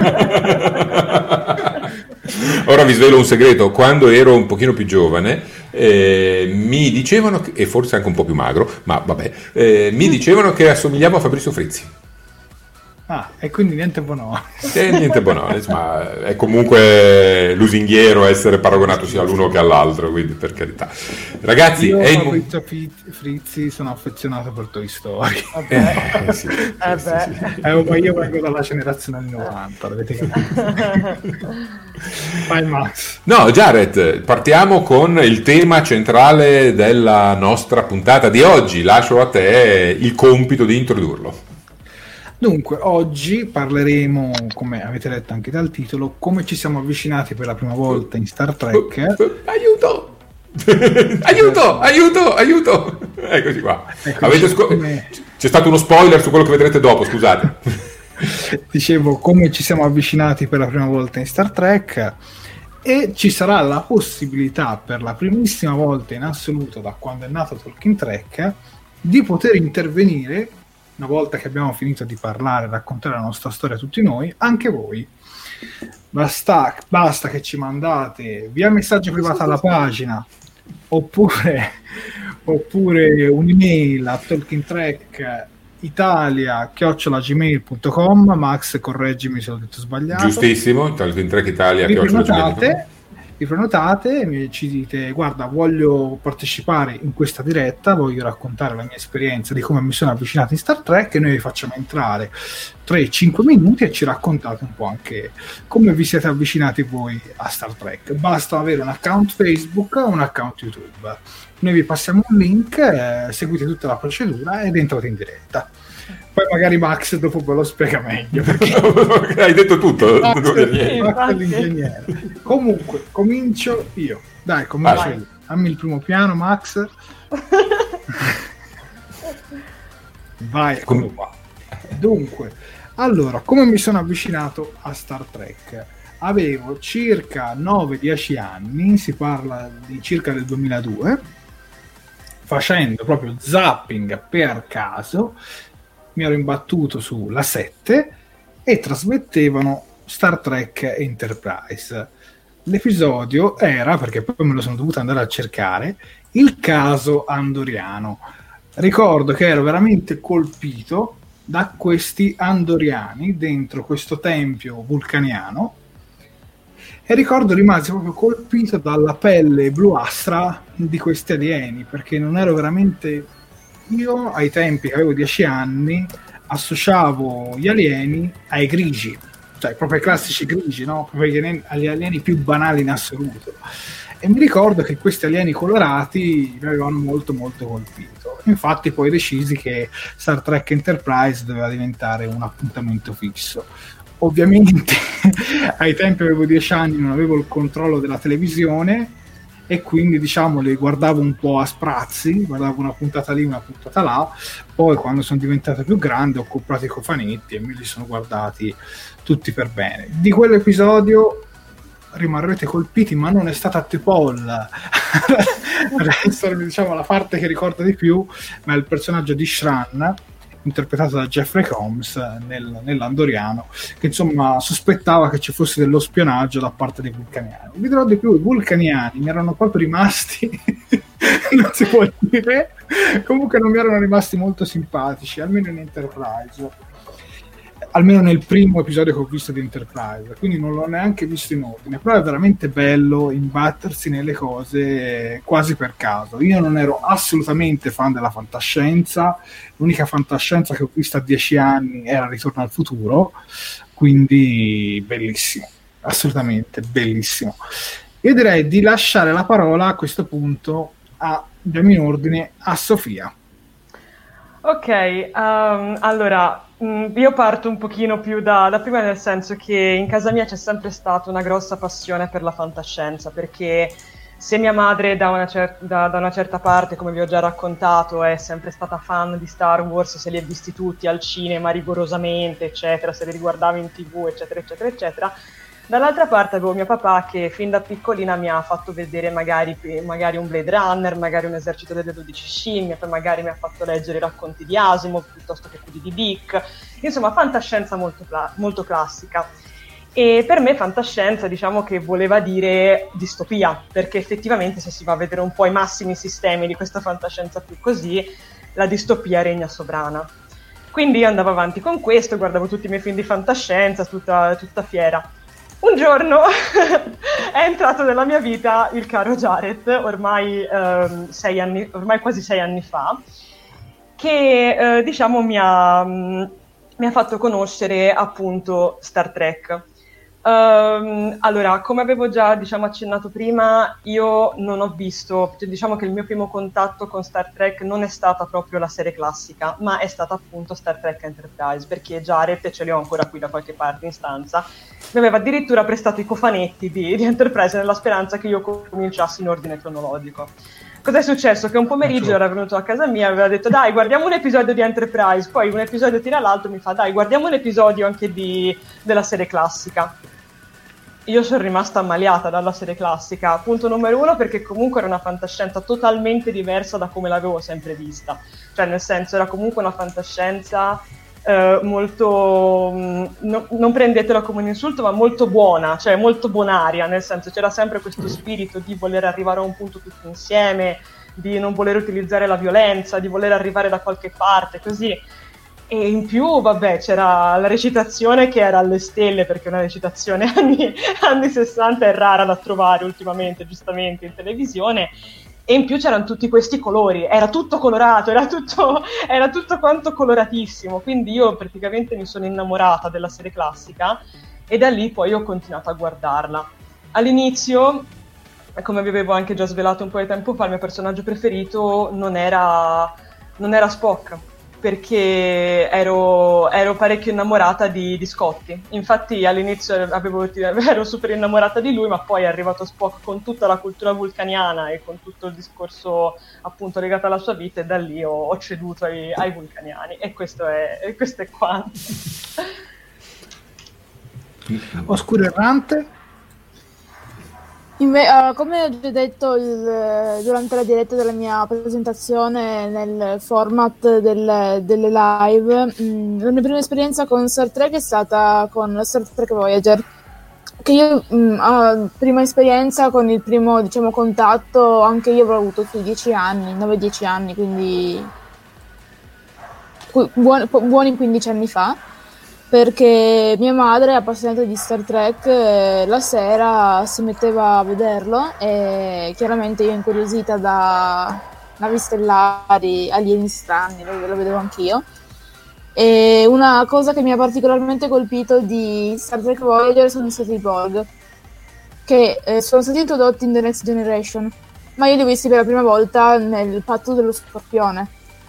mia. Ora vi svelo un segreto: quando ero un pochino più giovane mi dicevano, e forse anche un po' più magro, ma vabbè, mi dicevano che assomigliavo a Fabrizio Frizzi. Ah, e quindi niente Bonolis. Niente Bonolis, ma è comunque lusinghiero essere paragonato sia all'uno che all'altro, quindi per carità. Ragazzi, io Fabrizio Frizzi sono affezionato per Toy Story. Sì. Ma io vengo dalla generazione anni 90, l'avete capito? Vai Max. No, Jared, partiamo con il tema centrale della nostra puntata di oggi. Lascio a te il compito di introdurlo. Dunque, oggi parleremo, come avete letto anche dal titolo, come ci siamo avvicinati per la prima volta in Star Trek. Aiuto! Aiuto! Eccoci qua. C'è stato uno spoiler su quello che vedrete dopo, scusate. Dicevo, come ci siamo avvicinati per la prima volta in Star Trek, e ci sarà la possibilità, per la primissima volta in assoluto da quando è nato Talking Trek, di poter intervenire. Una volta che abbiamo finito di parlare e raccontare la nostra storia a tutti noi, anche voi. Basta che ci mandate via messaggio privato alla pagina, oppure un'email a talkingtrackitalia@gmail.com. Max, correggimi se l'ho detto sbagliato. Giustissimo, talkingtrackitalia@gmail.com. Vi prenotate, ci dite: guarda, voglio partecipare in questa diretta, voglio raccontare la mia esperienza di come mi sono avvicinato in Star Trek, e noi vi facciamo entrare 3-5 minuti e ci raccontate un po' anche come vi siete avvicinati voi a Star Trek. Basta avere un account Facebook o un account YouTube. Noi vi passiamo un link, seguite tutta la procedura ed entrate in diretta. Poi magari Max dopo ve lo spiega meglio, perché hai detto tutto. Max è l'ingegnere. Comunque, comincio io. Dai, comincio io. Dammi il primo piano, Max. Vai, eccolo qua. Dunque, allora, come mi sono avvicinato a Star Trek? Avevo circa 9-10 anni, si parla di circa del 2002, facendo proprio zapping per caso, mi ero imbattuto sulla 7 e trasmettevano Star Trek Enterprise. L'episodio era, perché poi me lo sono dovuto andare a cercare, il caso andoriano. Ricordo che ero veramente colpito da questi andoriani dentro questo tempio vulcaniano e ricordo rimasi proprio colpito dalla pelle bluastra di questi alieni, perché non ero veramente... Io ai tempi che avevo 10 anni associavo gli alieni ai grigi, cioè proprio ai classici grigi, no? Proprio agli alieni più banali in assoluto. E mi ricordo che questi alieni colorati mi avevano molto molto colpito. Infatti poi decisi che Star Trek Enterprise doveva diventare un appuntamento fisso. Ovviamente ai tempi avevo 10 anni, non avevo il controllo della televisione e quindi diciamo le guardavo un po' a sprazzi, guardavo una puntata lì, una puntata là. Poi quando sono diventato più grande ho comprato i cofanetti e me li sono guardati tutti per bene. Di quell'episodio rimarrete colpiti, ma non è stata T'Pol diciamo la parte che ricordo di più, ma è il personaggio di Shran, interpretato da Jeffrey Combs nell'Andoriano, che insomma sospettava che ci fosse dello spionaggio da parte dei vulcaniani. Vi dirò di più, i vulcaniani mi erano proprio rimasti non si può dire, comunque non mi erano rimasti molto simpatici, almeno in Enterprise, almeno nel primo episodio che ho visto di Enterprise, quindi non l'ho neanche visto in ordine, però è veramente bello imbattersi nelle cose quasi per caso. Io non ero assolutamente fan della fantascienza, l'unica fantascienza che ho visto a 10 anni era Ritorno al futuro, quindi bellissimo, assolutamente bellissimo. Io direi di lasciare la parola a questo punto, andiamo in ordine, a Sofia. Ok, allora io parto un pochino più da prima, nel senso che in casa mia c'è sempre stata una grossa passione per la fantascienza, perché se mia madre da una certa parte, come vi ho già raccontato, è sempre stata fan di Star Wars, se li ha visti tutti al cinema rigorosamente, eccetera, se li riguardava in TV, eccetera, eccetera, eccetera. Dall'altra parte avevo mio papà che fin da piccolina mi ha fatto vedere magari un Blade Runner, magari un Esercito delle 12 Scimmie, poi magari mi ha fatto leggere i racconti di Asimov piuttosto che quelli di Dick, insomma fantascienza molto classica. E per me fantascienza diciamo che voleva dire distopia, perché effettivamente se si va a vedere un po' i massimi sistemi di questa fantascienza più così, la distopia regna sovrana. Quindi io andavo avanti con questo, guardavo tutti i miei film di fantascienza, tutta fiera. Un giorno è entrato nella mia vita il caro Jared, ormai quasi 6 anni fa, che diciamo mi ha fatto conoscere appunto Star Trek. Allora, come avevo già accennato prima, io non ho visto, diciamo che il mio primo contatto con Star Trek non è stata proprio la serie classica, ma è stata appunto Star Trek Enterprise, perché Jared, e ce li ho ancora qui da qualche parte in stanza, mi aveva addirittura prestato i cofanetti di Enterprise nella speranza che io cominciassi in ordine cronologico. Cos'è successo? Che un pomeriggio era venuto a casa mia e aveva detto dai guardiamo un episodio di Enterprise, poi un episodio tira l'altro, mi fa dai guardiamo un episodio anche della serie classica. Io sono rimasta ammaliata dalla serie classica, punto numero 1 perché comunque era una fantascienza totalmente diversa da come l'avevo sempre vista, cioè nel senso era comunque una fantascienza molto, non prendetela come un insulto, ma molto buona, cioè molto bonaria, nel senso c'era sempre questo spirito di voler arrivare a un punto tutti insieme, di non voler utilizzare la violenza, di voler arrivare da qualche parte, così. E in più, vabbè, c'era la recitazione che era alle stelle, perché una recitazione anni 60 è rara da trovare ultimamente, giustamente, in televisione. E in più c'erano tutti questi colori, era tutto colorato, era tutto quanto coloratissimo, quindi io praticamente mi sono innamorata della serie classica e da lì poi ho continuato a guardarla. All'inizio, come vi avevo anche già svelato un po' di tempo fa, il mio personaggio preferito non era Spock, perché ero parecchio innamorata di Scotty. Infatti all'inizio ero super innamorata di lui, ma poi è arrivato Spock con tutta la cultura vulcaniana e con tutto il discorso appunto legato alla sua vita, e da lì ho ceduto ai vulcaniani, e questo è quanto. Oscuro Errante? Come ho già detto durante la diretta della mia presentazione nel format delle live, la mia prima esperienza con Star Trek è stata con Star Trek Voyager, che io prima esperienza con il primo, diciamo, contatto anche io avrò avuto sui 10 anni, 9-10 anni, quindi buoni 15 anni fa, perché mia madre, appassionata di Star Trek, la sera si metteva a vederlo e chiaramente io, incuriosita da navi stellari, alieni strani, lo vedevo anch'io. E una cosa che mi ha particolarmente colpito di Star Trek Voyager sono stati i Borg, che sono stati introdotti in The Next Generation, ma io li ho visti per la prima volta nel Patto dello Scorpione.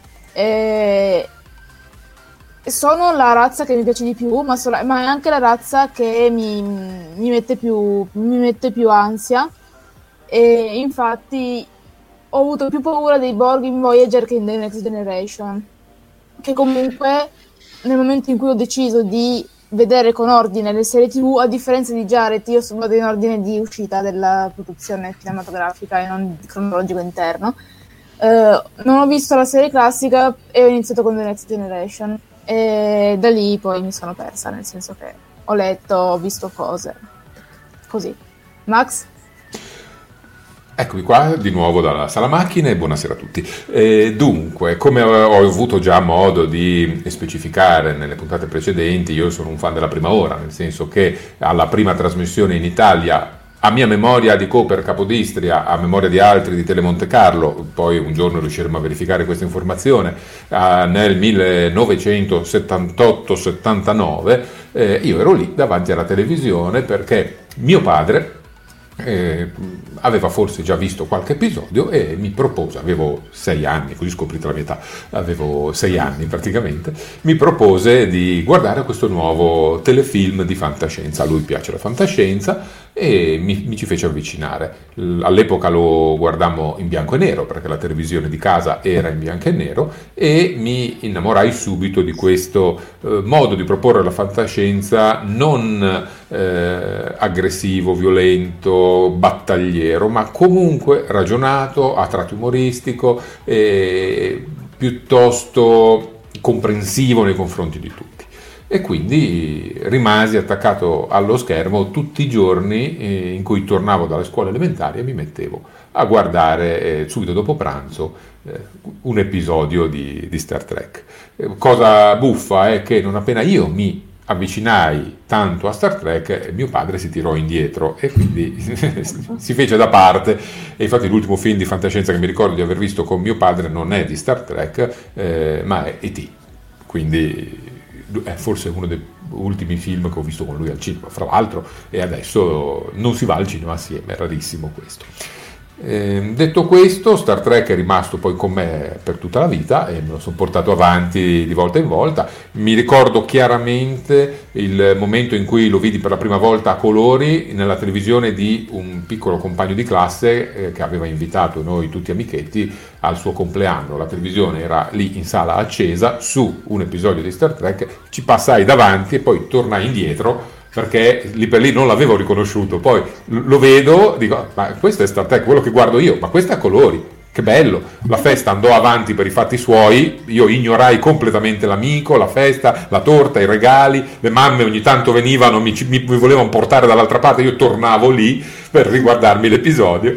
Sono la razza che mi piace di più, ma è anche la razza che mi mette più ansia, e infatti ho avuto più paura dei Borg in Voyager che in The Next Generation, che comunque nel momento in cui ho deciso di vedere con ordine le serie TV, a differenza di Jared, io sono in ordine di uscita della produzione cinematografica e non cronologico interno. Non ho visto la serie classica e ho iniziato con The Next Generation, e da lì poi mi sono persa, nel senso che ho letto, ho visto cose così. Max? Eccomi qua di nuovo dalla sala macchine e buonasera a tutti. Dunque, come ho avuto già modo di specificare nelle puntate precedenti, io sono un fan della prima ora, nel senso che alla prima trasmissione in Italia, a mia memoria di Cooper Capodistria, a memoria di altri di Telemonte Carlo, poi un giorno riusciremo a verificare questa informazione, nel 1978-79, io ero lì davanti alla televisione perché mio padre aveva forse già visto qualche episodio e mi propose, avevo 6 anni, così scoprite la mia età, avevo 6 anni praticamente, mi propose di guardare questo nuovo telefilm di fantascienza. A lui piace la fantascienza e mi ci fece avvicinare. All'epoca lo guardammo in bianco e nero, perché la televisione di casa era in bianco e nero, e mi innamorai subito di questo modo di proporre la fantascienza non aggressivo, violento, battagliero, ma comunque ragionato, a tratti umoristico e piuttosto comprensivo nei confronti di tutti. E quindi rimasi attaccato allo schermo tutti i giorni in cui tornavo dalle scuole elementari e mi mettevo a guardare subito dopo pranzo un episodio di Star Trek. Cosa buffa è che non appena io mi avvicinai tanto a Star Trek, mio padre si tirò indietro e quindi si fece da parte, e infatti l'ultimo film di fantascienza che mi ricordo di aver visto con mio padre non è di Star Trek, ma è E.T., quindi è forse uno dei ultimi film che ho visto con lui al cinema, fra l'altro, e adesso non si va al cinema assieme, è rarissimo questo. Detto questo, Star Trek è rimasto poi con me per tutta la vita e me lo sono portato avanti di volta in volta. Mi ricordo chiaramente il momento in cui lo vidi per la prima volta a colori nella televisione di un piccolo compagno di classe che aveva invitato noi tutti amichetti al suo compleanno. La televisione era lì in sala accesa su un episodio di Star Trek, ci passai davanti e poi tornai indietro perché lì per lì non l'avevo riconosciuto. Poi lo vedo, dico, ma questo è Star Trek, quello che guardo io, ma questo è a colori, che bello. La festa andò avanti per i fatti suoi, io ignorai completamente l'amico, la festa, la torta, i regali, le mamme ogni tanto venivano, mi volevano portare dall'altra parte, io tornavo lì per riguardarmi l'episodio,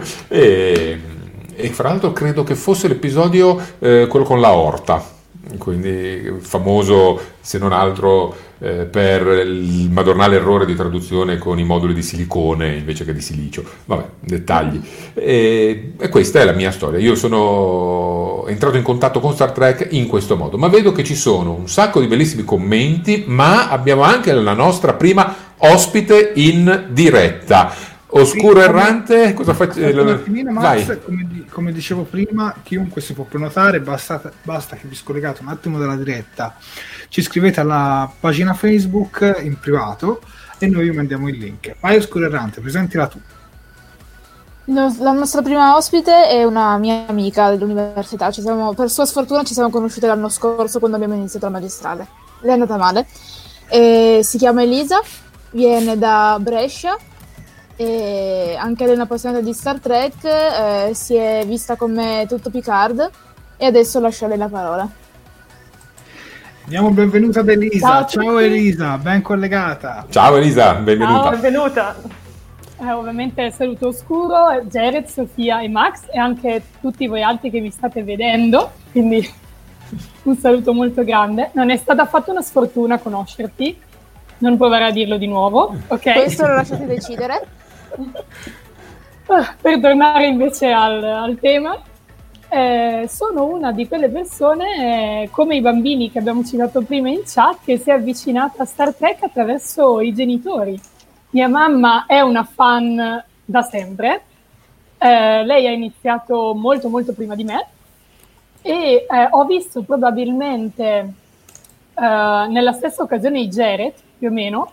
e fra l'altro credo che fosse l'episodio quello con la orta, quindi famoso se non altro per il madornale errore di traduzione con i moduli di silicone invece che di silicio. Vabbè, dettagli. E questa è la mia storia. Io sono entrato in contatto con Star Trek in questo modo, ma vedo che ci sono un sacco di bellissimi commenti, ma abbiamo anche la nostra prima ospite in diretta. Oscuro Errante, cosa faccio? Un attimino, Max, come dicevo prima, chiunque si può prenotare, basta che vi scollegate un attimo dalla diretta, ci scrivete alla pagina Facebook in privato e noi vi mandiamo il link. Vai Oscuro Errante, presentila tu. La nostra prima ospite è una mia amica dell'università, per sua sfortuna ci siamo conosciute l'anno scorso quando abbiamo iniziato la magistrale. Le è andata male, si chiama Elisa, viene da Brescia e anche lei è appassionata di Star Trek, si è vista con me tutto Picard e adesso lascio a lei la parola. Diamo il benvenuto ad Elisa. Ciao Elisa, ben collegata. Ciao Elisa, benvenuta. Ciao, benvenuta. Ovviamente saluto oscuro, Jared, Sofia e Max e anche tutti voi altri che mi state vedendo, quindi un saluto molto grande. Non è stata affatto una sfortuna conoscerti, non proverò a dirlo di nuovo, ok? Questo lo lasciate decidere. Per tornare invece al tema, sono una di quelle persone, come i bambini che abbiamo citato prima in chat, che si è avvicinata a Star Trek attraverso i genitori. Mia mamma è una fan da sempre, lei ha iniziato molto molto prima di me e ho visto probabilmente nella stessa occasione i Jared, più o meno,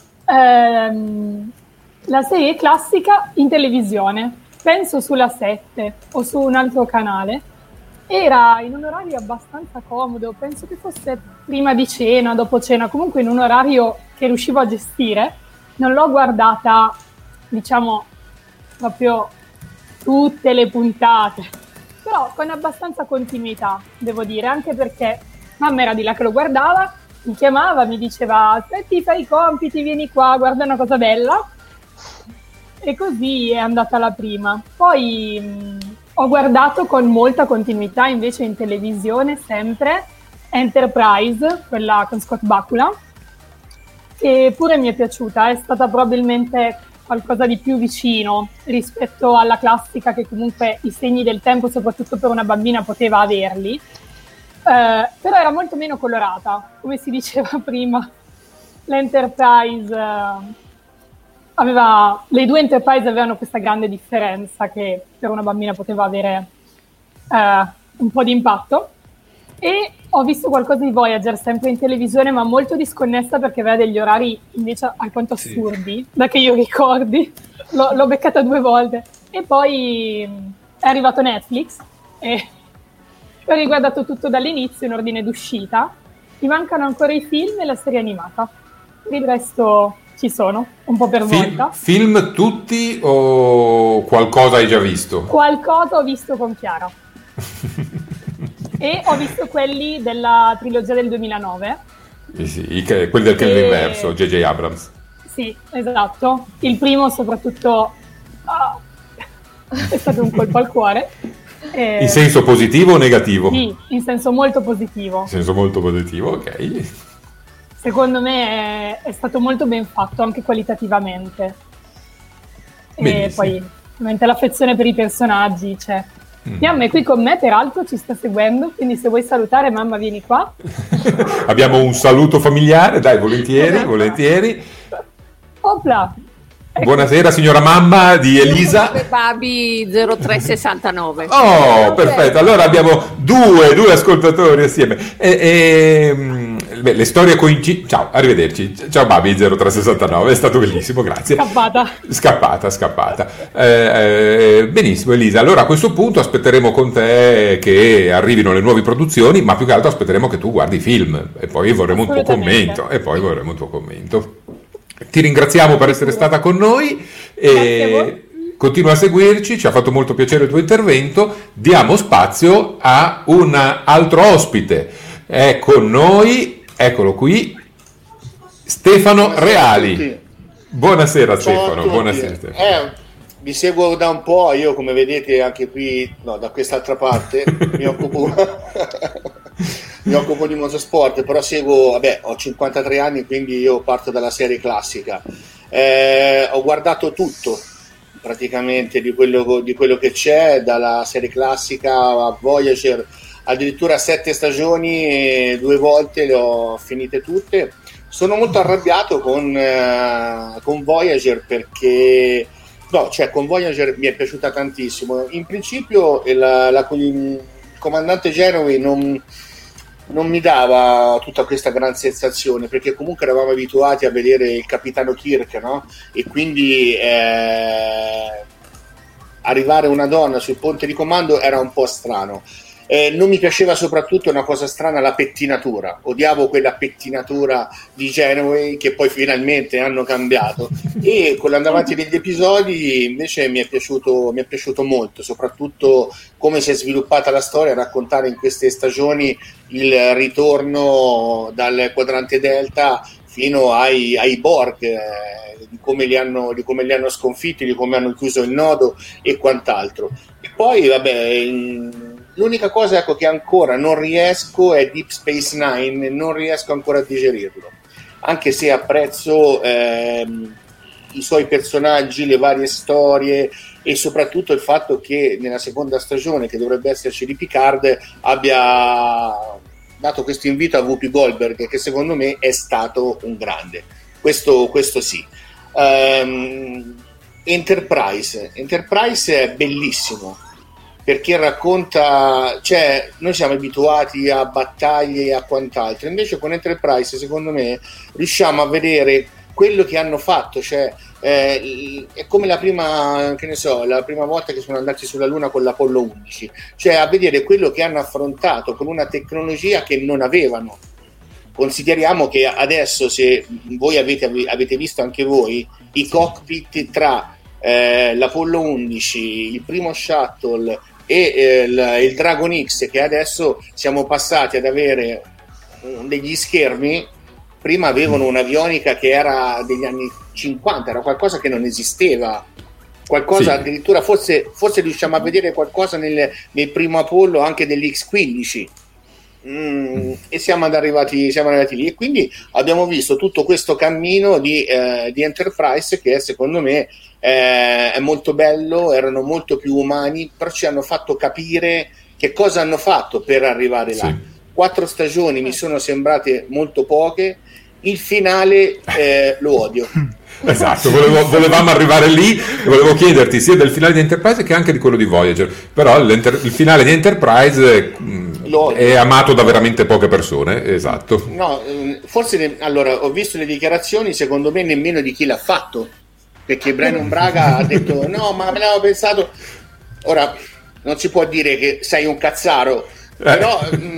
la serie classica in televisione, penso sulla 7 o su un altro canale. Era in un orario abbastanza comodo, penso che fosse prima di cena, dopo cena, comunque in un orario che riuscivo a gestire. Non l'ho guardata, diciamo, proprio tutte le puntate, però con abbastanza continuità, devo dire, anche perché mamma era di là che lo guardava, mi chiamava, mi diceva "Aspetti, fai i compiti, vieni qua, guarda una cosa bella", e così è andata la prima. Poi ho guardato con molta continuità invece in televisione sempre Enterprise, quella con Scott Bakula, che pure mi è piaciuta, è stata probabilmente qualcosa di più vicino rispetto alla classica, che comunque i segni del tempo, soprattutto per una bambina, poteva averli, però era molto meno colorata, come si diceva prima. L'Enterprise le due Enterprise avevano questa grande differenza che per una bambina poteva avere un po' di impatto. E ho visto qualcosa di Voyager sempre in televisione, ma molto disconnessa, perché aveva degli orari invece alquanto assurdi, da che io ricordi. L'ho beccata 2 volte. E poi è arrivato Netflix e ho riguardato tutto dall'inizio in ordine d'uscita. Mi mancano ancora i film e la serie animata. Per il resto ci sono, un po' per volta. Film tutti o qualcosa hai già visto? Qualcosa ho visto con Chiara. E ho visto quelli della trilogia del 2009. Sì, quelli del Kelvin verso, J.J. Abrams. Sì, esatto. Il primo soprattutto è stato un colpo al cuore. In senso positivo o negativo? Sì, in senso molto positivo. In senso molto positivo, ok. Secondo me è stato molto ben fatto, anche qualitativamente. Benissimo. E poi, ovviamente, l'affezione per i personaggi c'è. Mamma è qui con me, peraltro ci sta seguendo, quindi se vuoi salutare mamma vieni qua. Abbiamo un saluto familiare, dai, volentieri. Opla! Ecco. Buonasera signora mamma di Elisa. Babi 0369. Oh, perfetto, allora abbiamo due ascoltatori assieme. Le storie coincidono. Ciao, arrivederci. Ciao Babi 0369, è stato bellissimo, grazie. Scappata. Benissimo Elisa, allora a questo punto aspetteremo con te che arrivino le nuove produzioni, ma più che altro aspetteremo che tu guardi i film e poi vorremmo un tuo commento. Ti ringraziamo per essere stata con noi e continua a seguirci, ci ha fatto molto piacere il tuo intervento. Diamo spazio a un altro ospite. È con noi, eccolo qui, Stefano Reali. Buonasera Stefano, buonasera Stefano. Vi seguo da un po', io come vedete anche qui, da quest'altra parte, mi occupo di motorsport, però seguo, ho 53 anni, quindi io parto dalla serie classica. Ho guardato tutto praticamente di quello che c'è, dalla serie classica a Voyager, addirittura 7 stagioni e 2 volte le ho finite tutte. Sono molto arrabbiato con Voyager perché con Voyager mi è piaciuta tantissimo. In principio il comandante Janeway non mi dava tutta questa gran sensazione, perché comunque eravamo abituati a vedere il capitano Kirk, no? E quindi arrivare una donna sul ponte di comando era un po' strano. Non mi piaceva soprattutto una cosa strana, la pettinatura. Odiavo quella pettinatura di Janeway che poi finalmente hanno cambiato, e con l'andare avanti degli episodi invece mi è piaciuto molto, soprattutto come si è sviluppata la storia, raccontare in queste stagioni il ritorno dal quadrante Delta fino ai Borg, di come li hanno sconfitti, di come hanno chiuso il nodo e quant'altro. E poi vabbè, l'unica cosa, ecco, che ancora non riesco è Deep Space Nine, non riesco ancora a digerirlo, anche se apprezzo i suoi personaggi, le varie storie, e soprattutto il fatto che nella seconda stagione, che dovrebbe esserci di Picard, abbia dato questo invito a Whoopi Goldberg, che secondo me è stato un grande. Questo sì. Enterprise è bellissimo, perché racconta, cioè noi siamo abituati a battaglie e a quant'altro, invece con Enterprise secondo me riusciamo a vedere quello che hanno fatto, cioè è come la prima volta che sono andati sulla Luna con l'Apollo 11, cioè a vedere quello che hanno affrontato con una tecnologia che non avevano. Consideriamo che adesso, se voi avete visto anche voi i cockpit tra l'Apollo 11, il primo shuttle e il Dragon X, che adesso siamo passati ad avere degli schermi, prima avevano un'avionica che era degli anni 50, era qualcosa che non esisteva, qualcosa, sì. Addirittura forse riusciamo a vedere qualcosa nel primo Apollo anche dell'X-15. E siamo arrivati lì, e quindi abbiamo visto tutto questo cammino di Enterprise, che secondo me è molto bello, erano molto più umani, però ci hanno fatto capire che cosa hanno fatto per arrivare là. Sì. 4 stagioni mi sono sembrate molto poche, il finale lo odio. Esatto, volevamo arrivare lì, volevo chiederti sia del finale di Enterprise che anche di quello di Voyager, però il finale di Enterprise è amato da veramente poche persone, esatto. No, forse allora ho visto le dichiarazioni, secondo me nemmeno di chi l'ha fatto, perché Brennan Braga ha detto no, ma me l'avevo pensato. Ora non si può dire che sei un cazzaro, però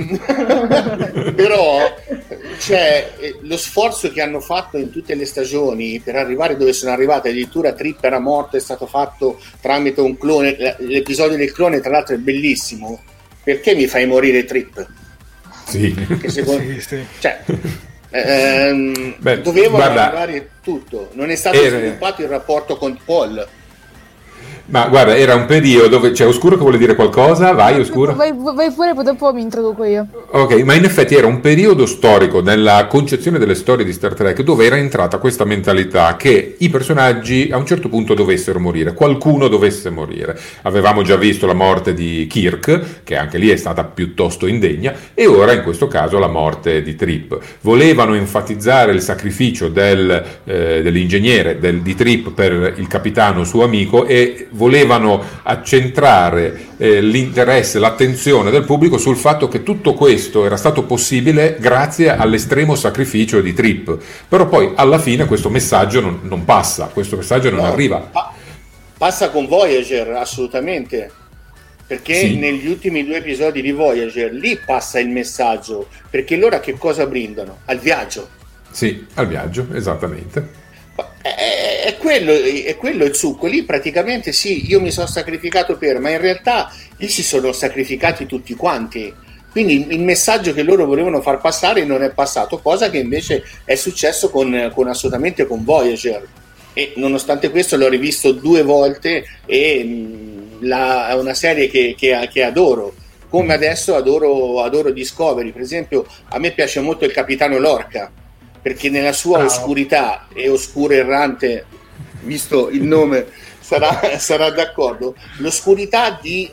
cioè, lo sforzo che hanno fatto in tutte le stagioni per arrivare dove sono arrivati, addirittura Trip era morto, è stato fatto tramite un clone. L'episodio del clone tra l'altro è bellissimo. Perché mi fai morire Trip? Sì, sì. Cioè, dovevano arrivare tutto, non è stato sviluppato il rapporto con Paul. Ma guarda, era un periodo dove c'è Oscuro che vuole dire qualcosa, vai Oscuro. Vai pure, poi dopo mi introduco io. Ok, ma in effetti era un periodo storico nella concezione delle storie di Star Trek dove era entrata questa mentalità che i personaggi a un certo punto dovessero morire, qualcuno dovesse morire. Avevamo già visto la morte di Kirk, che anche lì è stata piuttosto indegna, e ora in questo caso la morte di Trip. Volevano enfatizzare il sacrificio dell'ingegnere, di Trip per il capitano suo amico, e volevano accentrare l'interesse, l'attenzione del pubblico sul fatto che tutto questo era stato possibile grazie all'estremo sacrificio di Trip. Però poi alla fine questo messaggio non passa, questo messaggio non arriva. Passa con Voyager, assolutamente, perché sì. Negli ultimi 2 episodi di Voyager lì passa il messaggio, perché loro a che cosa brindano? Al viaggio. Sì, al viaggio, esattamente. È quello il succo. Lì praticamente sì, io mi sono sacrificato ma in realtà lì si sono sacrificati tutti quanti, quindi il messaggio che loro volevano far passare non è passato, cosa che invece è successo con assolutamente con Voyager, e nonostante questo l'ho rivisto 2 volte e è una serie che adoro, come adesso adoro Discovery. Per esempio a me piace molto il capitano Lorca, perché nella sua oscurità e oscuro errante, visto il nome sarà d'accordo, l'oscurità di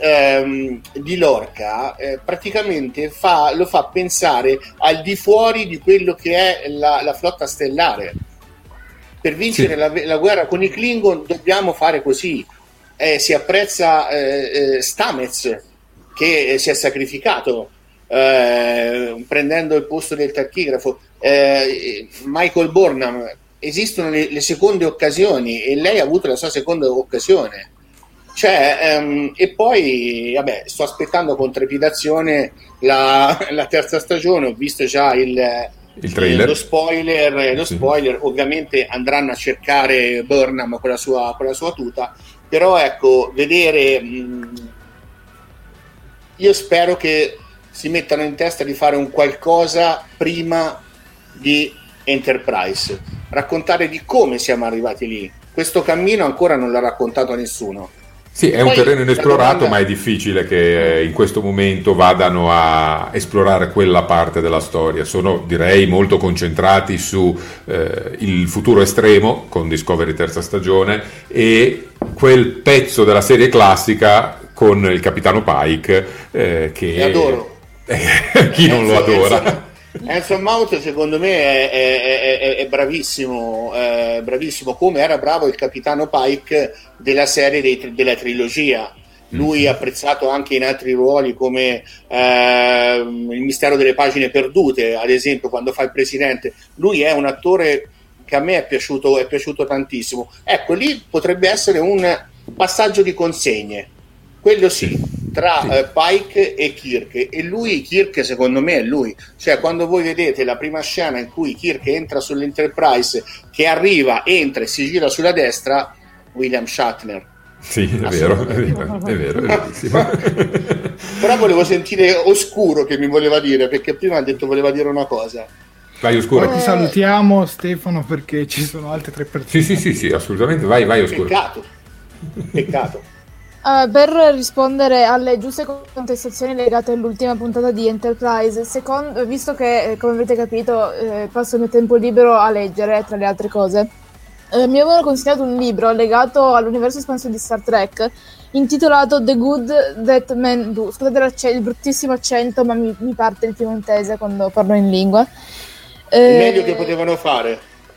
Lorca praticamente lo fa pensare al di fuori di quello che è la flotta stellare. Per vincere la guerra con i Klingon dobbiamo fare così. Si apprezza Stamets, che si è sacrificato prendendo il posto del tachigrafo. Michael Burnham, esistono le seconde occasioni e lei ha avuto la sua seconda occasione. E poi vabbè, sto aspettando con trepidazione la terza stagione. Ho visto già il trailer, lo spoiler. Ovviamente andranno a cercare Burnham con la sua tuta, però ecco, vedere, io spero che si mettano in testa di fare un qualcosa prima di Enterprise, raccontare di come siamo arrivati lì. Questo cammino ancora non l'ha raccontato nessuno. Sì, è un terreno inesplorato, ma è difficile che in questo momento vadano a esplorare quella parte della storia. Sono, direi, molto concentrati su il futuro estremo con Discovery terza stagione e quel pezzo della serie classica con il capitano Pike che adoro. Chi non lo adora? Anson Mount secondo me è bravissimo, bravissimo, come era bravo il capitano Pike della serie della trilogia. Lui è apprezzato anche in altri ruoli come il mistero delle pagine perdute, ad esempio, quando fa il presidente. Lui è un attore che a me è piaciuto tantissimo. Ecco, lì potrebbe essere un passaggio di consegne, quello sì, tra Pike e Kirk, e Kirk secondo me è lui, cioè quando voi vedete la prima scena in cui Kirk entra sull'Enterprise, che arriva, entra e si gira sulla destra, William Shatner. Sì, è vero, è verissimo. Però volevo sentire Oscuro che mi voleva dire, perché prima ha detto voleva dire una cosa. Vai Oscuro. Poi ti salutiamo Stefano, perché ci sono altre 3 persone. Sì, assolutamente, vai Oscuro. Peccato. Per rispondere alle giuste contestazioni legate all'ultima puntata di Enterprise, visto che, come avete capito, passo il mio tempo libero a leggere, tra le altre cose, mi avevano consigliato un libro legato all'universo espanso di Star Trek, intitolato The Good That Men Do. Scusate il bruttissimo accento, ma mi parte il piemontese quando parlo in lingua. Il meglio che potevano fare.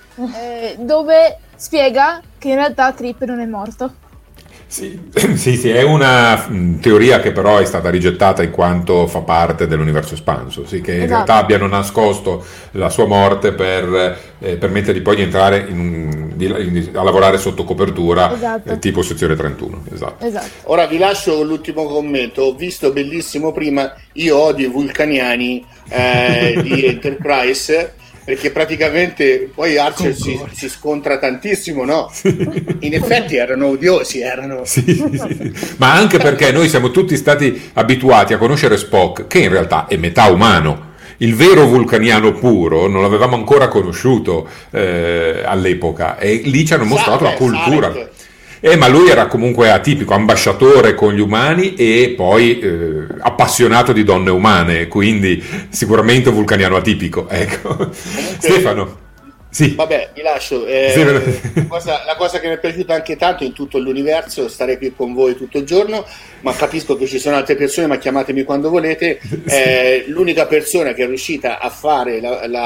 Dove spiega che in realtà Trip non è morto. Sì, è una teoria che però è stata rigettata in quanto fa parte dell'universo espanso, sì, che in realtà abbiano nascosto la sua morte per permettergli poi di entrare a lavorare sotto copertura, tipo sezione 31. Esatto. Ora vi lascio con l'ultimo commento. Ho visto bellissimo prima, io odio i vulcaniani di Enterprise, perché praticamente poi Archer si scontra tantissimo, no? In effetti erano odiosi, Sì. Ma anche perché noi siamo tutti stati abituati a conoscere Spock, che in realtà è metà umano. Il vero vulcaniano puro non l'avevamo ancora conosciuto all'epoca, e lì ci hanno mostrato la cultura. Ma lui era comunque atipico, ambasciatore con gli umani e poi appassionato di donne umane, quindi sicuramente un vulcaniano atipico. Ecco. Stefano. Sì. Vabbè, vi lascio. La cosa che mi è piaciuta anche tanto in tutto l'universo, stare qui con voi tutto il giorno, ma capisco che ci sono altre persone, ma chiamatemi quando volete. L'unica persona che è riuscita a fare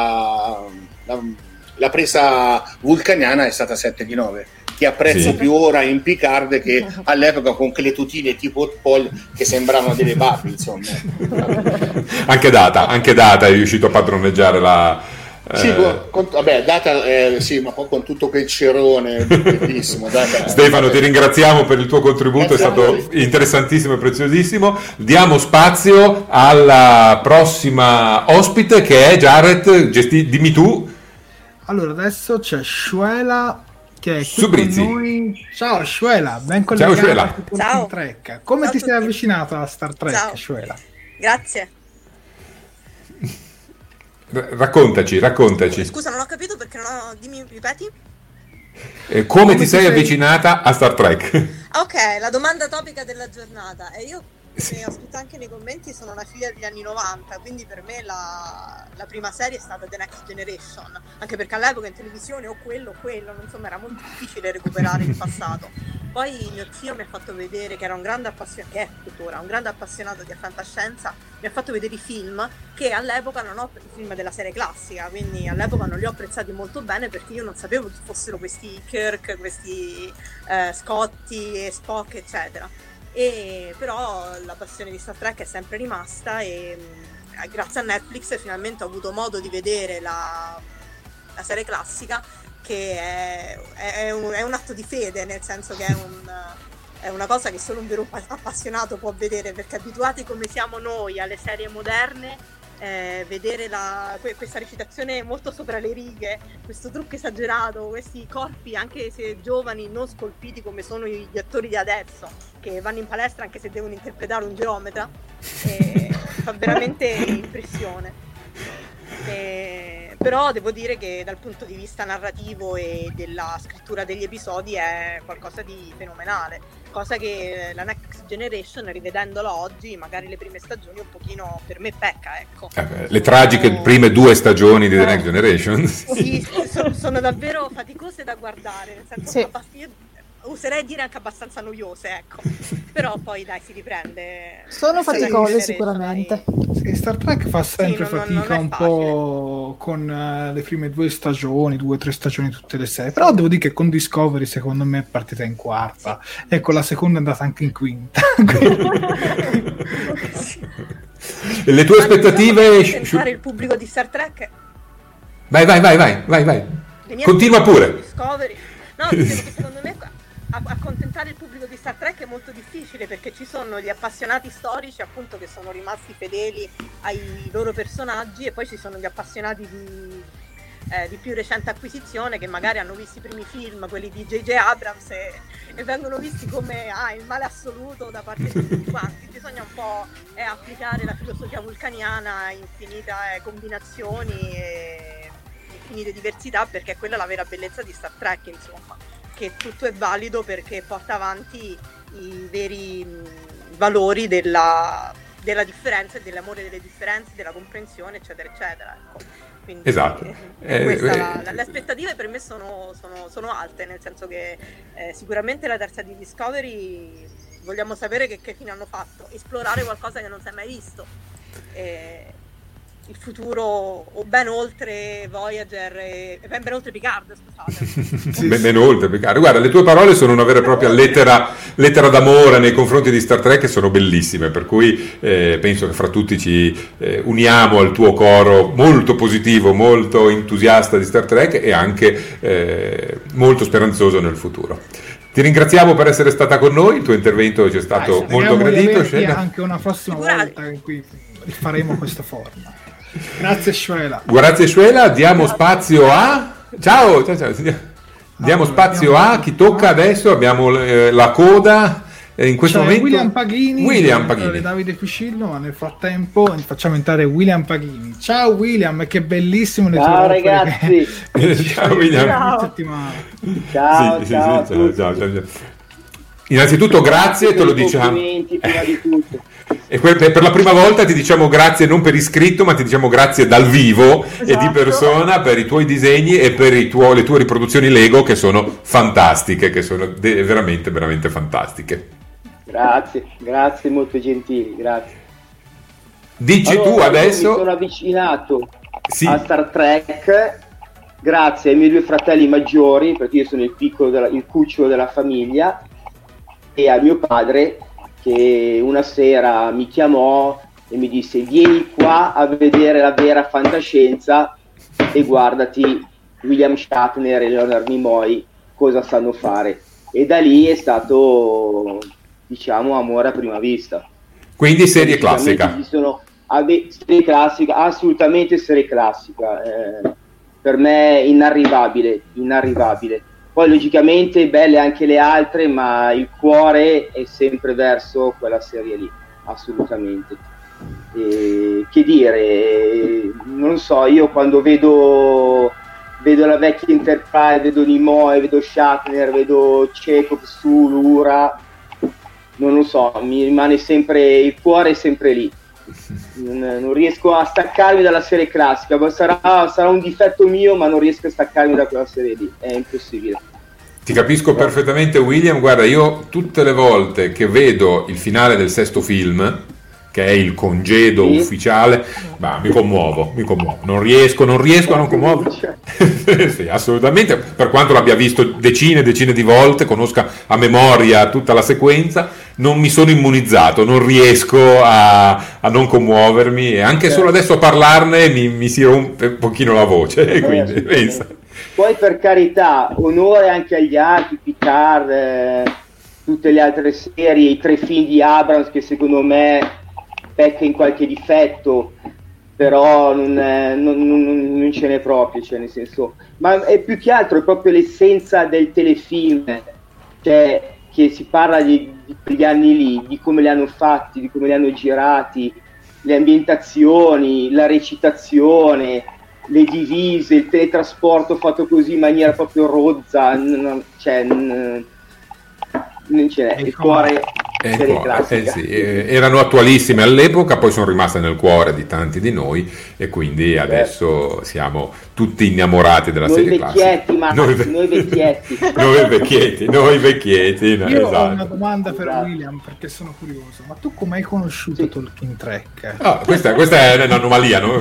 la presa vulcaniana è stata 7 di 9. Che apprezzo più ora in Picard che all'epoca con quelle tutine tipo Paul che sembravano delle Barbie, insomma. Anche Data è riuscito a padroneggiare la... Data sì, ma poi con tutto quel cerone bellissimo. Stefano, ti ringraziamo per il tuo contributo, è stato interessantissimo e preziosissimo. Diamo spazio alla prossima ospite, che è Jared. Dimmi tu. Allora, adesso c'è Shuela, che è qui con noi. Ciao Shuela, ben collegata. Ciao Shuela. Ciao. Trek. Come Ciao ti sei avvicinata a Star Trek, Ciao. Shuela? Grazie. Raccontaci. Scusa, non ho capito perché non ho... Dimmi, ripeti? Come ti sei avvicinata a Star Trek? Ok, la domanda topica della giornata. E io, come ho scritto anche nei commenti, sono una figlia degli anni 90, quindi per me la prima serie è stata The Next Generation, anche perché all'epoca in televisione o quello, insomma era molto difficile recuperare il passato. Poi mio zio mi ha fatto vedere, che era un grande appassionato, che è tuttora un grande appassionato di fantascienza, mi ha fatto vedere i film che all'epoca non ho, i film della serie classica, quindi all'epoca non li ho apprezzati molto bene perché io non sapevo chi fossero questi Kirk, questi Scotty e Spock, eccetera. E però la passione di Star Trek è sempre rimasta e grazie a Netflix finalmente ho avuto modo di vedere la serie classica, che è un atto di fede, nel senso che è una cosa che solo un vero appassionato può vedere, perché abituati come siamo noi alle serie moderne, vedere questa recitazione molto sopra le righe, questo trucco esagerato, questi corpi anche se giovani, non scolpiti come sono gli attori di adesso, che vanno in palestra anche se devono interpretare un geometra, fa veramente impressione. Però devo dire che dal punto di vista narrativo e della scrittura degli episodi è qualcosa di fenomenale, cosa che la Next Generation, rivedendolo oggi, magari le prime stagioni un pochino per me pecca, ecco. Le tragiche prime 2 stagioni di The Next Generation sì, sono davvero faticose da guardare, nel senso che oserei dire anche abbastanza noiose, ecco. Però poi dai, si riprende. Sono faticose sicuramente. Sì, Star Trek fa sempre fatica un po' con le prime 2 stagioni, 2 o 3 stagioni tutte le serie. Però devo dire che con Discovery secondo me è partita in quarta. Ecco, la seconda è andata anche in quinta. Le tue aspettative? Fare il pubblico di Star Trek. Vai. Continua pure. Discovery. No, dicevo che secondo me accontentare il pubblico di Star Trek è molto difficile, perché ci sono gli appassionati storici, appunto, che sono rimasti fedeli ai loro personaggi, e poi ci sono gli appassionati di più recente acquisizione, che magari hanno visto i primi film, quelli di J.J. Abrams, e vengono visti come il male assoluto da parte di tutti quanti. Bisogna un po' applicare la filosofia vulcaniana, infinite combinazioni e infinite diversità, perché quella è la vera bellezza di Star Trek, insomma, che tutto è valido perché porta avanti i veri valori della differenza e dell'amore delle differenze, della comprensione, eccetera eccetera, ecco. Quindi, esatto. Le aspettative per me sono alte, nel senso che sicuramente la terza di Discovery vogliamo sapere che fine hanno fatto, esplorare qualcosa che non si è mai visto, il futuro, o ben oltre Voyager, ben oltre Picard, scusate. Ben oltre Picard. Guarda, le tue parole sono una vera e propria lettera d'amore nei confronti di Star Trek, che sono bellissime, per cui penso che fra tutti ci uniamo al tuo coro molto positivo, molto entusiasta di Star Trek, e anche molto speranzoso nel futuro. Ti ringraziamo per essere stata con noi, il tuo intervento ci è stato molto gradito. Anche una prossima volta in cui rifaremo questa forma. Grazie Shuela, diamo spazio a... Ciao. Diamo spazio a chi tocca adesso, abbiamo la coda in questo momento. William Paghini. Davide Piscillo, ma nel frattempo facciamo entrare William Paghini. Ciao William, che bellissimo. Ciao ragazzi. Ciao William. Ciao. Innanzitutto grazie, te lo diciamo. Prima di tutto. E per la prima volta ti diciamo grazie non per iscritto, ma ti diciamo grazie dal vivo, esatto, e di persona, per i tuoi disegni e per le tue riproduzioni Lego, che sono fantastiche, che sono veramente veramente fantastiche. Grazie, molto gentili, grazie. Dici allora, tu adesso. Mi sono avvicinato a Star Trek grazie ai miei 2 fratelli maggiori, perché io sono il cucciolo della famiglia, e a mio padre, che una sera mi chiamò e mi disse: vieni qua a vedere la vera fantascienza e guardati William Shatner e Leonard Nimoy cosa sanno fare. E da lì è stato, diciamo, amore a prima vista. Quindi serie classica. Serie classica, assolutamente serie classica. Per me inarrivabile. Poi logicamente belle anche le altre, ma il cuore è sempre verso quella serie lì, assolutamente. Che dire, non so, io quando vedo la vecchia Enterprise, vedo Nimoy, vedo Shatner, vedo Chekhov, Sulu, Ura, non lo so, mi rimane sempre, il cuore è sempre lì. Non riesco a staccarmi dalla serie classica, sarà un difetto mio, ma non riesco a staccarmi da quella serie lì, è impossibile. Ti capisco perfettamente, William. Guarda, io tutte le volte che vedo il finale del 6º film, che è il congedo ufficiale, mi commuovo, non riesco a non commuovermi. Sì, assolutamente, per quanto l'abbia visto decine di volte, conosca a memoria tutta la sequenza, non mi sono immunizzato, non riesco a non commuovermi, e anche solo adesso a parlarne mi si rompe un pochino la voce, quindi pensa. Poi per carità, onore anche agli altri, Picard, tutte le altre serie, i 3 film di Abrams che secondo me pecca in qualche difetto, però non ce n'è proprio, cioè nel senso, ma è più che altro è proprio l'essenza del telefilm, cioè che si parla di quegli anni lì, di come li hanno fatti, di come li hanno girati, le ambientazioni, la recitazione, le divise, il teletrasporto fatto così in maniera proprio rozza, non ce n'è, il cuore serie classica. Sì, erano attualissime all'epoca, poi sono rimaste nel cuore di tanti di noi e quindi adesso siamo tutti innamorati della serie classica. Noi vecchietti. Io ho una domanda per William, perché sono curioso, ma tu come hai conosciuto Talking Trek? Questa è un'anomalia, no?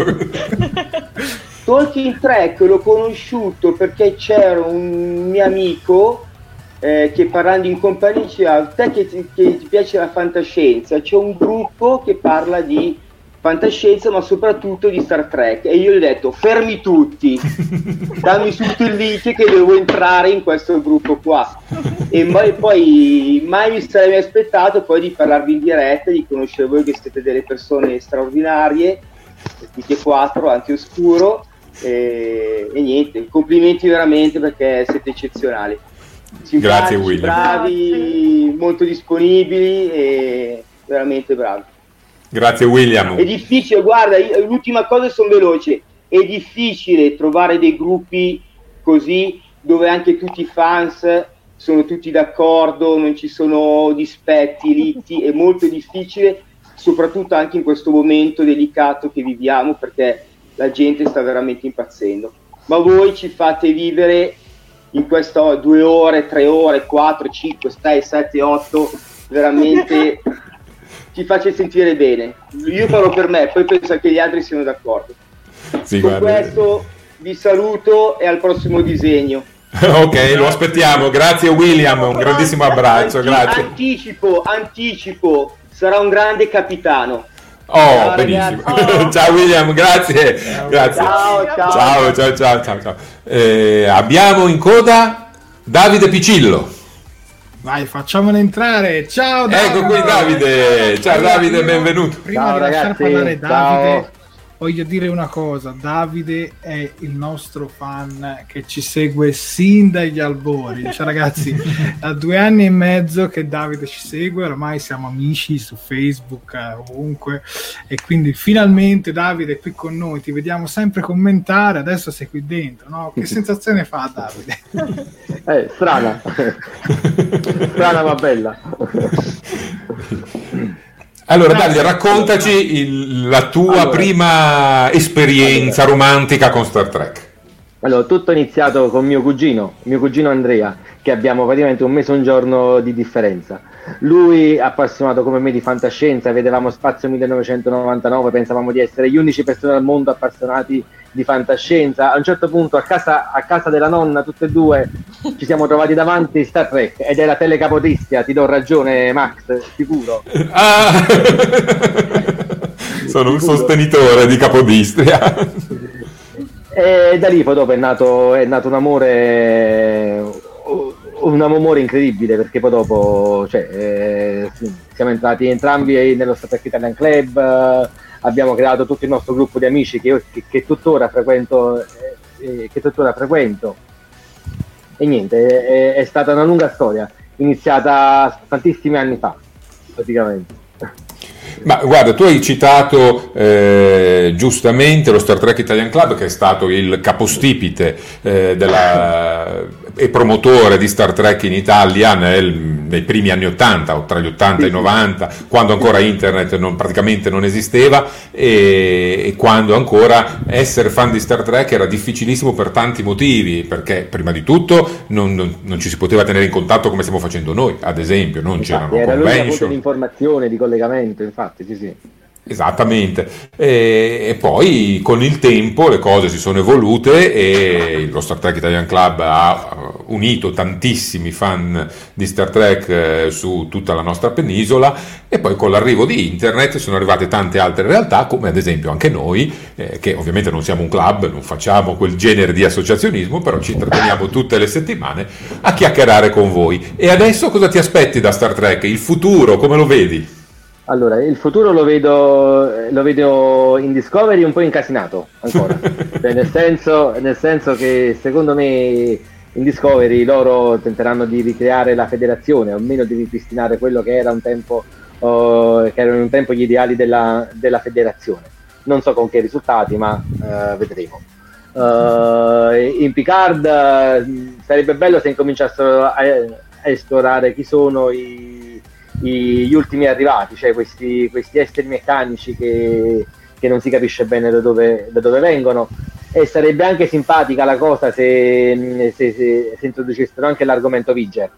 Talking Trek l'ho conosciuto perché c'era un mio amico che parlando in compagnia diceva: te che ti piace la fantascienza, c'è un gruppo che parla di fantascienza ma soprattutto di Star Trek, e io gli ho detto: fermi tutti, dammi subito il link che devo entrare in questo gruppo qua. E poi mai mi sarei aspettato poi di parlarvi in diretta, di conoscere voi che siete delle persone straordinarie, tutti e 4, anti-oscuro, e niente, complimenti veramente perché siete eccezionali. Grazie William. Bravi, molto disponibili e veramente bravi. Grazie William. È difficile, guarda, l'ultima cosa, sono veloce, è difficile trovare dei gruppi così dove anche tutti i fans sono tutti d'accordo, non ci sono dispetti, liti, è molto difficile, soprattutto anche in questo momento delicato che viviamo, perché la gente sta veramente impazzendo. Ma voi ci fate vivere in questo 2 ore, 3 ore, 4, 5, 6, 7, 8, veramente ci faccia sentire bene. Io parlo per me, poi penso che gli altri siano d'accordo. Sì, con questo vi saluto e al prossimo disegno. Ok, lo aspettiamo. Grazie William, un grandissimo abbraccio. Grazie. Anticipo, sarà un grande capitano. Ciao, benissimo. Ciao William, grazie. Grazie. Ciao. Abbiamo in coda Davide Picillo. Vai, facciamolo entrare. Ciao Davide. Ecco qui Davide. Ciao Davide, benvenuto. Prima di lasciar parlare Davide, voglio dire una cosa: Davide è il nostro fan che ci segue sin dagli albori, cioè ragazzi, da 2 anni e mezzo che Davide ci segue, ormai siamo amici su Facebook, ovunque, e quindi finalmente Davide è qui con noi, ti vediamo sempre commentare, adesso sei qui dentro, no? Che sensazione fa Davide? Strana ma bella. Allora Davide, raccontaci la tua prima esperienza romantica con Star Trek. Allora, tutto è iniziato con mio cugino Andrea, che abbiamo praticamente un mese e un giorno di differenza. Lui, appassionato come me di fantascienza, vedevamo Spazio 1999, pensavamo di essere gli unici persone al mondo appassionati di fantascienza. A un certo punto a casa della nonna, tutte e due, ci siamo trovati davanti Star Trek, ed era Tele Capodistria, ti do ragione Max, sicuro. Sono un sostenitore di Capodistria. E da lì poi dopo è nato un amore incredibile, perché poi dopo siamo entrati entrambi nello Star Trek Italian Club, abbiamo creato tutto il nostro gruppo di amici che tuttora frequento, e niente, è stata una lunga storia iniziata tantissimi anni fa praticamente. Ma guarda, tu hai citato giustamente lo Star Trek Italian Club, che è stato il capostipite e promotore di Star Trek in Italia nei primi anni 80, o tra gli 80 e i 90, quando ancora internet praticamente non esisteva, e quando ancora essere fan di Star Trek era difficilissimo per tanti motivi, perché prima di tutto non ci si poteva tenere in contatto come stiamo facendo noi, ad esempio, non c'erano era l'unica convention, fonte di informazione, di collegamento, infatti, sì. Esattamente, e poi con il tempo le cose si sono evolute e lo Star Trek Italian Club ha unito tantissimi fan di Star Trek su tutta la nostra penisola, e poi con l'arrivo di internet sono arrivate tante altre realtà, come ad esempio anche noi, che ovviamente non siamo un club, non facciamo quel genere di associazionismo, però ci intratteniamo tutte le settimane a chiacchierare con voi. E adesso cosa ti aspetti da Star Trek? Il futuro, come lo vedi? Allora, il futuro lo vedo in Discovery un po' incasinato ancora, cioè, nel senso che secondo me in Discovery loro tenteranno di ricreare la federazione, o almeno di ripristinare quello che era un tempo, che erano un tempo gli ideali della federazione. Non so con che risultati, ma vedremo. In Picard sarebbe bello se incominciassero a esplorare chi sono gli ultimi arrivati, cioè questi esseri meccanici che non si capisce bene da dove vengono, e sarebbe anche simpatica la cosa se introducessero anche l'argomento Viger,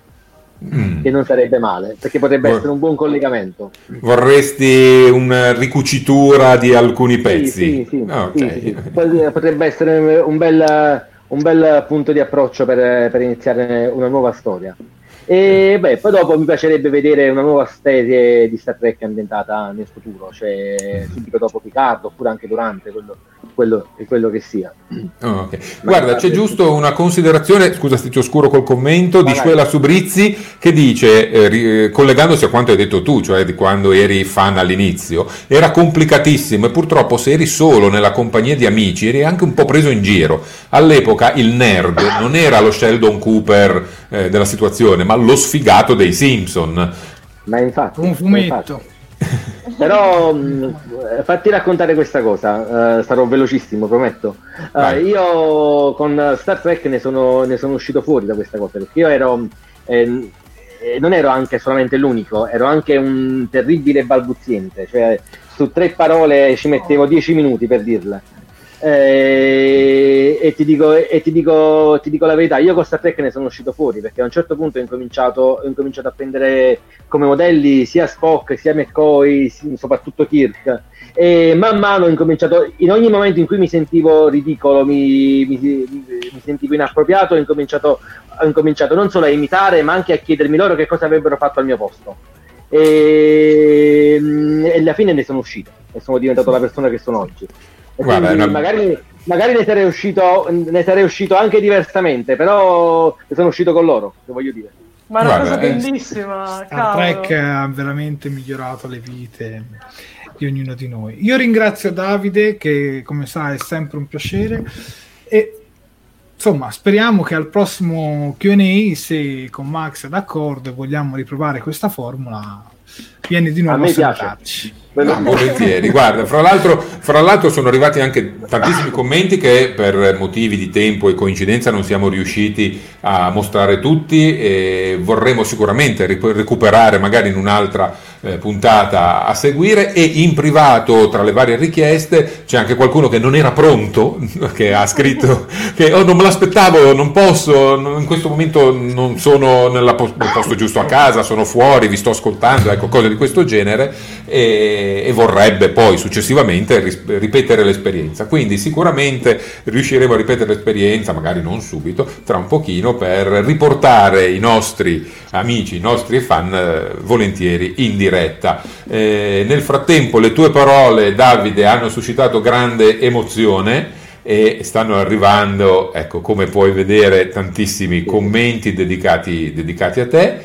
che non sarebbe male, perché potrebbe essere un buon collegamento. Vorresti una ricucitura di alcuni pezzi? Sì. Potrebbe essere un bel punto di approccio per iniziare una nuova storia. E poi dopo mi piacerebbe vedere una nuova serie di Star Trek ambientata nel futuro, cioè subito dopo Picard, oppure anche durante, quello che sia. Okay. Guarda, c'è giusto una considerazione, scusa se ti oscuro col commento, di Scuela Subrizzi, che dice, collegandosi a quanto hai detto tu, cioè di quando eri fan all'inizio, era complicatissimo e purtroppo se eri solo nella compagnia di amici eri anche un po' preso in giro. All'epoca il nerd non era lo Sheldon Cooper della situazione, ma lo sfigato dei Simpson. Ma infatti un fumetto. Però fatti raccontare questa cosa, sarò velocissimo, prometto. Io con Star Trek ne sono uscito fuori da questa cosa, perché io non ero anche solamente l'unico, ero anche un terribile balbuziente, cioè su 3 parole ci mettevo 10 minuti per dirle. E ti dico la verità, io con Star Trek ne sono uscito fuori, perché a un certo punto ho incominciato a prendere come modelli sia Spock, sia McCoy, soprattutto Kirk, e man mano ho incominciato, in ogni momento in cui mi sentivo ridicolo, mi sentivo inappropriato, ho incominciato non solo a imitare, ma anche a chiedermi loro che cosa avrebbero fatto al mio posto, e alla fine ne sono uscito e sono diventato la persona che sono oggi. Guarda, magari ne sarei uscito anche diversamente, però ne sono uscito con loro, che voglio dire. Ma è una cosa bellissima. Star Trek ha veramente migliorato le vite di ognuno di noi. Io ringrazio Davide, che come sai è sempre un piacere, e insomma speriamo che al prossimo Q&A, se con Max è d'accordo e vogliamo riprovare questa formula, vieni di nuovo a salutarci. Volentieri. Guarda, fra l'altro sono arrivati anche tantissimi commenti che per motivi di tempo e coincidenza non siamo riusciti a mostrare tutti, e vorremmo sicuramente recuperare magari in un'altra puntata a seguire. E in privato, tra le varie richieste, c'è anche qualcuno che non era pronto, che ha scritto che non me l'aspettavo, non posso, in questo momento non sono nel posto giusto a casa, sono fuori, vi sto ascoltando, ecco, cose di questo genere, e vorrebbe poi successivamente ripetere l'esperienza. Quindi sicuramente riusciremo a ripetere l'esperienza, magari non subito, tra un pochino, per riportare i nostri amici, i nostri fan volentieri in diretta. Nel frattempo le tue parole, Davide, hanno suscitato grande emozione e stanno arrivando, ecco, come puoi vedere, tantissimi commenti dedicati a te.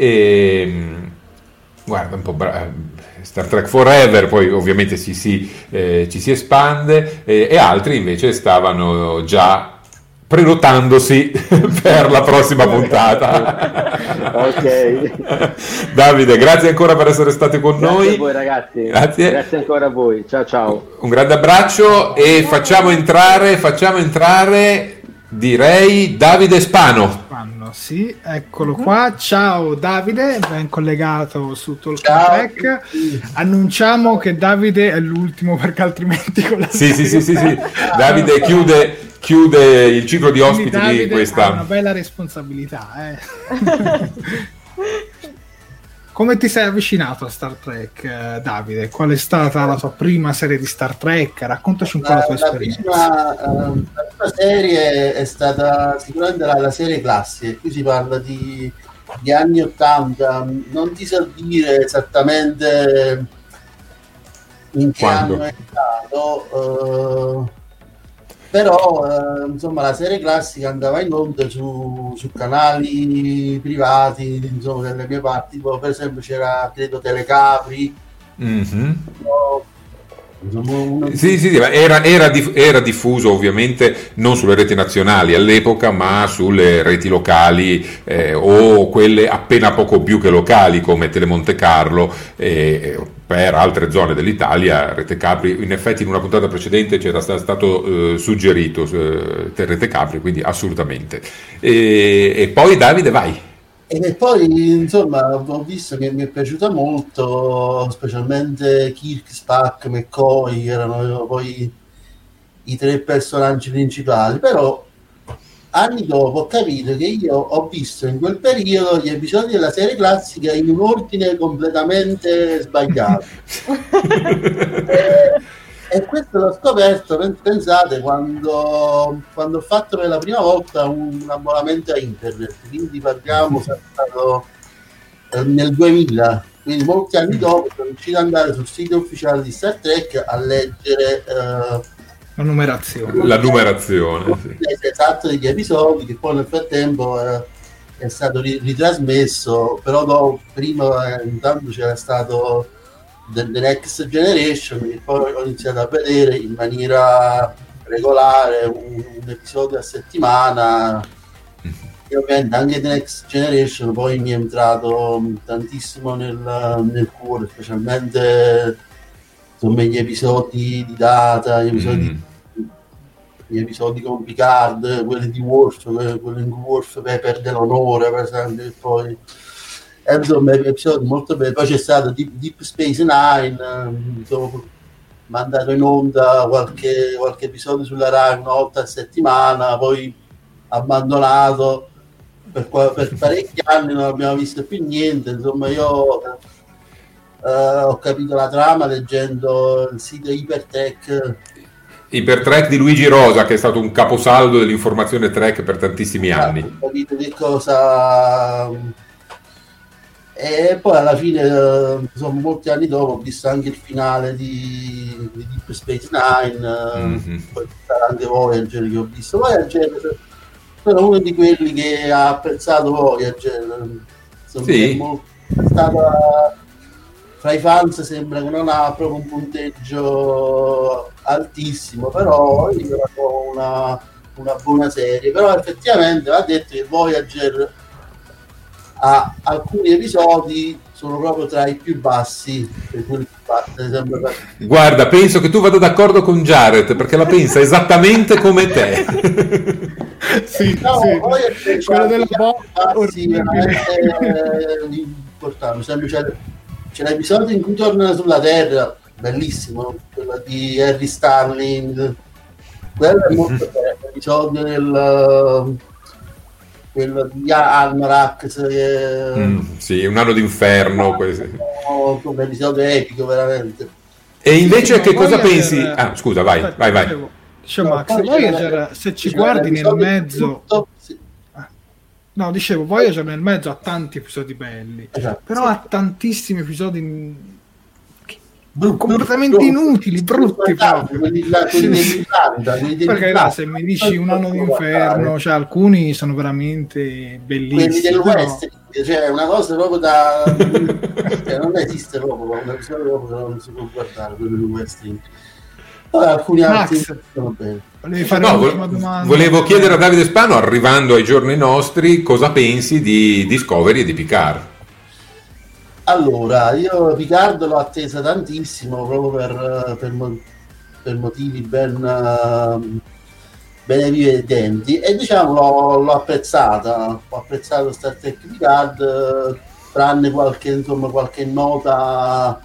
Guarda un po', Star Trek Forever, poi ovviamente ci si espande, e altri invece stavano già prenotandosi per la prossima puntata. Ok. Davide, grazie ancora per essere stati con noi. Grazie a voi ragazzi. Grazie ancora a voi. Ciao. Un grande abbraccio, e facciamo entrare, direi, Davide Spano. Sì, eccolo qua. Ciao Davide, ben collegato su Talking Trek. Annunciamo che Davide è l'ultimo, perché altrimenti con la Sì. Davide chiude il ciclo di ospiti. Davide di questa. Ha una bella responsabilità, Come ti sei avvicinato a Star Trek, Davide? Qual è stata la tua prima serie di Star Trek? Raccontaci un po' la tua esperienza. La questa serie è stata sicuramente la serie classica. Qui si parla di anni 80, non ti so dire esattamente in che anno è stato, però insomma la serie classica andava in onda su canali privati, insomma, delle mie parti, per esempio c'era credo Telecapri. Sì, era diffuso ovviamente non sulle reti nazionali all'epoca, ma sulle reti locali o quelle appena poco più che locali come Telemonte Carlo, per altre zone dell'Italia. Rete Capri, in effetti in una puntata precedente c'era stato suggerito Rete Capri, quindi assolutamente. E poi Davide, vai. E poi insomma ho visto che mi è piaciuta molto, specialmente Kirk, Spock, McCoy, che erano poi i tre personaggi principali, però anni dopo ho capito che io ho visto in quel periodo gli episodi della serie classica in un ordine completamente sbagliato. E questo l'ho scoperto, pensate, quando ho fatto per la prima volta un abbonamento a internet, quindi parliamo stato nel 2000, quindi molti anni dopo sono riuscito ad andare sul sito ufficiale di Star Trek a leggere la numerazione sì. Esatto degli episodi, che poi nel frattempo è stato ritrasmesso, però prima intanto c'era stato The Next Generation, che poi ho iniziato a vedere in maniera regolare un episodio a settimana, e ovviamente anche The Next Generation poi mi è entrato tantissimo nel cuore, specialmente insomma gli episodi di Data, gli episodi con Picard, quelli di Worf, quelli in cui Worf perde l'onore, per esempio, e poi insomma episodi molto belli. Poi c'è stato Deep Space Nine, mandato in onda qualche episodio sulla Rai una volta a settimana, poi abbandonato per parecchi anni, non abbiamo visto più niente. Insomma, io ho capito la trama leggendo il sito Hypertrek di Luigi Rosa, che è stato un caposaldo dell'informazione Trek per tantissimi anni. Ho capito che cosa. E poi alla fine, insomma, molti anni dopo ho visto anche il finale di Deep Space Nine, poi anche Voyager che ho visto. Voyager, sono uno di quelli che ha apprezzato Voyager, insomma, sì. È stata, fra i fans sembra che non ha proprio un punteggio altissimo, però io la trovo una buona serie. Però effettivamente va detto che Voyager a alcuni episodi sono proprio tra i più bassi per quelli che parte. Guarda, penso che tu vada d'accordo con Jared, perché la pensa esattamente come te. Sì, no, sì. Quello della bassi veramente importante. C'è l'episodio in cui tornano sulla Terra, bellissimo, quello di Harry Starling, quello è molto bello, l'episodio quello di Almarac, sì, un anno d'inferno, come episodio epico veramente. E invece che cosa pensi? Scusa, vai. Dicevo, Max, Voyager, se ci guardi nel mezzo no, dicevo, Voyager nel mezzo ha tanti episodi belli, esatto, però ha tantissimi episodi completamente inutili, brutti proprio. Perché là, se mi dici un anno d'inferno, cioè alcuni sono veramente bellissimi. Quelli del West, cioè una cosa proprio da cioè, non esiste proprio un episodio proprio che non si può guardare, quello del West. Alcuni altri sono belli. Volevo chiedere a Davide Spano, arrivando ai giorni nostri, cosa pensi di Discovery e di Picard? Allora, io Picard l'ho attesa tantissimo proprio per motivi ben evidenti, e diciamo l'ho apprezzata. Ho apprezzato Star Trek Picard, tranne qualche nota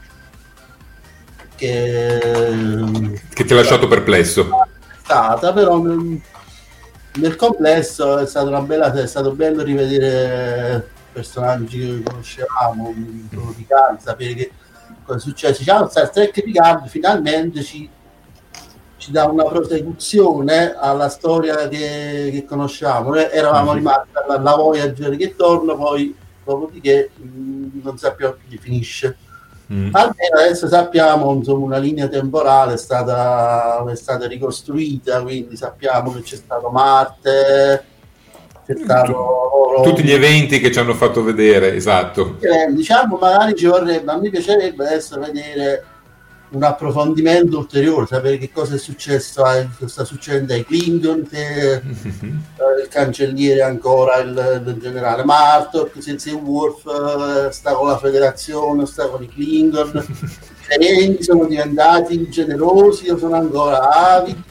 che ti ha lasciato perplesso. Però nel complesso è stato bello rivedere personaggi che conoscevamo, Picard, sapere che cosa è successo. Diciamo, Star Trek Picard finalmente ci ci dà una prosecuzione alla storia che conosciamo. Noi eravamo rimasti alla Voyager che torna, poi dopodiché non sappiamo più finisce. Almeno adesso sappiamo, insomma, una linea temporale è stata ricostruita, quindi sappiamo che c'è stato Marte, c'è stato tutti gli eventi che ci hanno fatto vedere, esatto. Diciamo, magari a me piacerebbe adesso vedere un approfondimento ulteriore, sapere che cosa è successo, sta succedendo ai Klingon, il cancelliere ancora il generale Martok, se Worf sta con la federazione, sta con i Klingon, i sono diventati generosi o sono ancora avidi.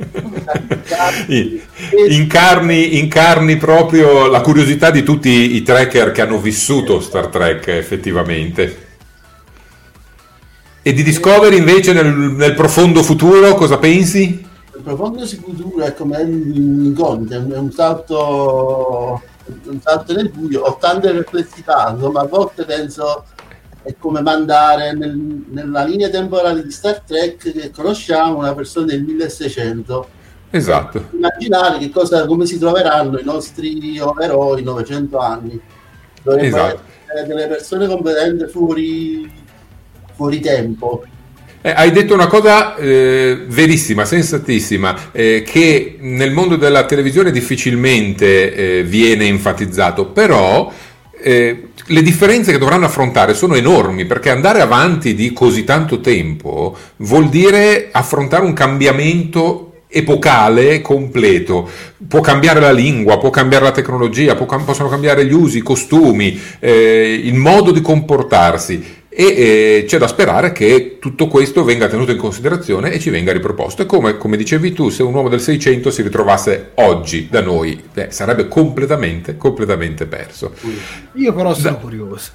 Incarni proprio la curiosità di tutti i trekker che hanno vissuto Star Trek, effettivamente. E di Discovery invece nel profondo futuro cosa pensi? Il profondo futuro è come un incognito, è un salto nel buio. Ho tante perplessità, insomma, a volte penso è come mandare nella linea temporale di Star Trek che conosciamo una persona del 1600. Esatto. Immaginare come si troveranno i nostri eroi 900 anni. Dovrebbero essere delle persone completamente fuori tempo. Hai detto una cosa verissima, sensatissima, che nel mondo della televisione difficilmente viene enfatizzato, però le differenze che dovranno affrontare sono enormi, perché andare avanti di così tanto tempo vuol dire affrontare un cambiamento epocale completo. Può cambiare la lingua, può cambiare la tecnologia, possono cambiare gli usi, i costumi, il modo di comportarsi, e c'è da sperare che tutto questo venga tenuto in considerazione e ci venga riproposto. E come dicevi tu, se un uomo del 600 si ritrovasse oggi da noi, sarebbe completamente perso. Io però sono curioso.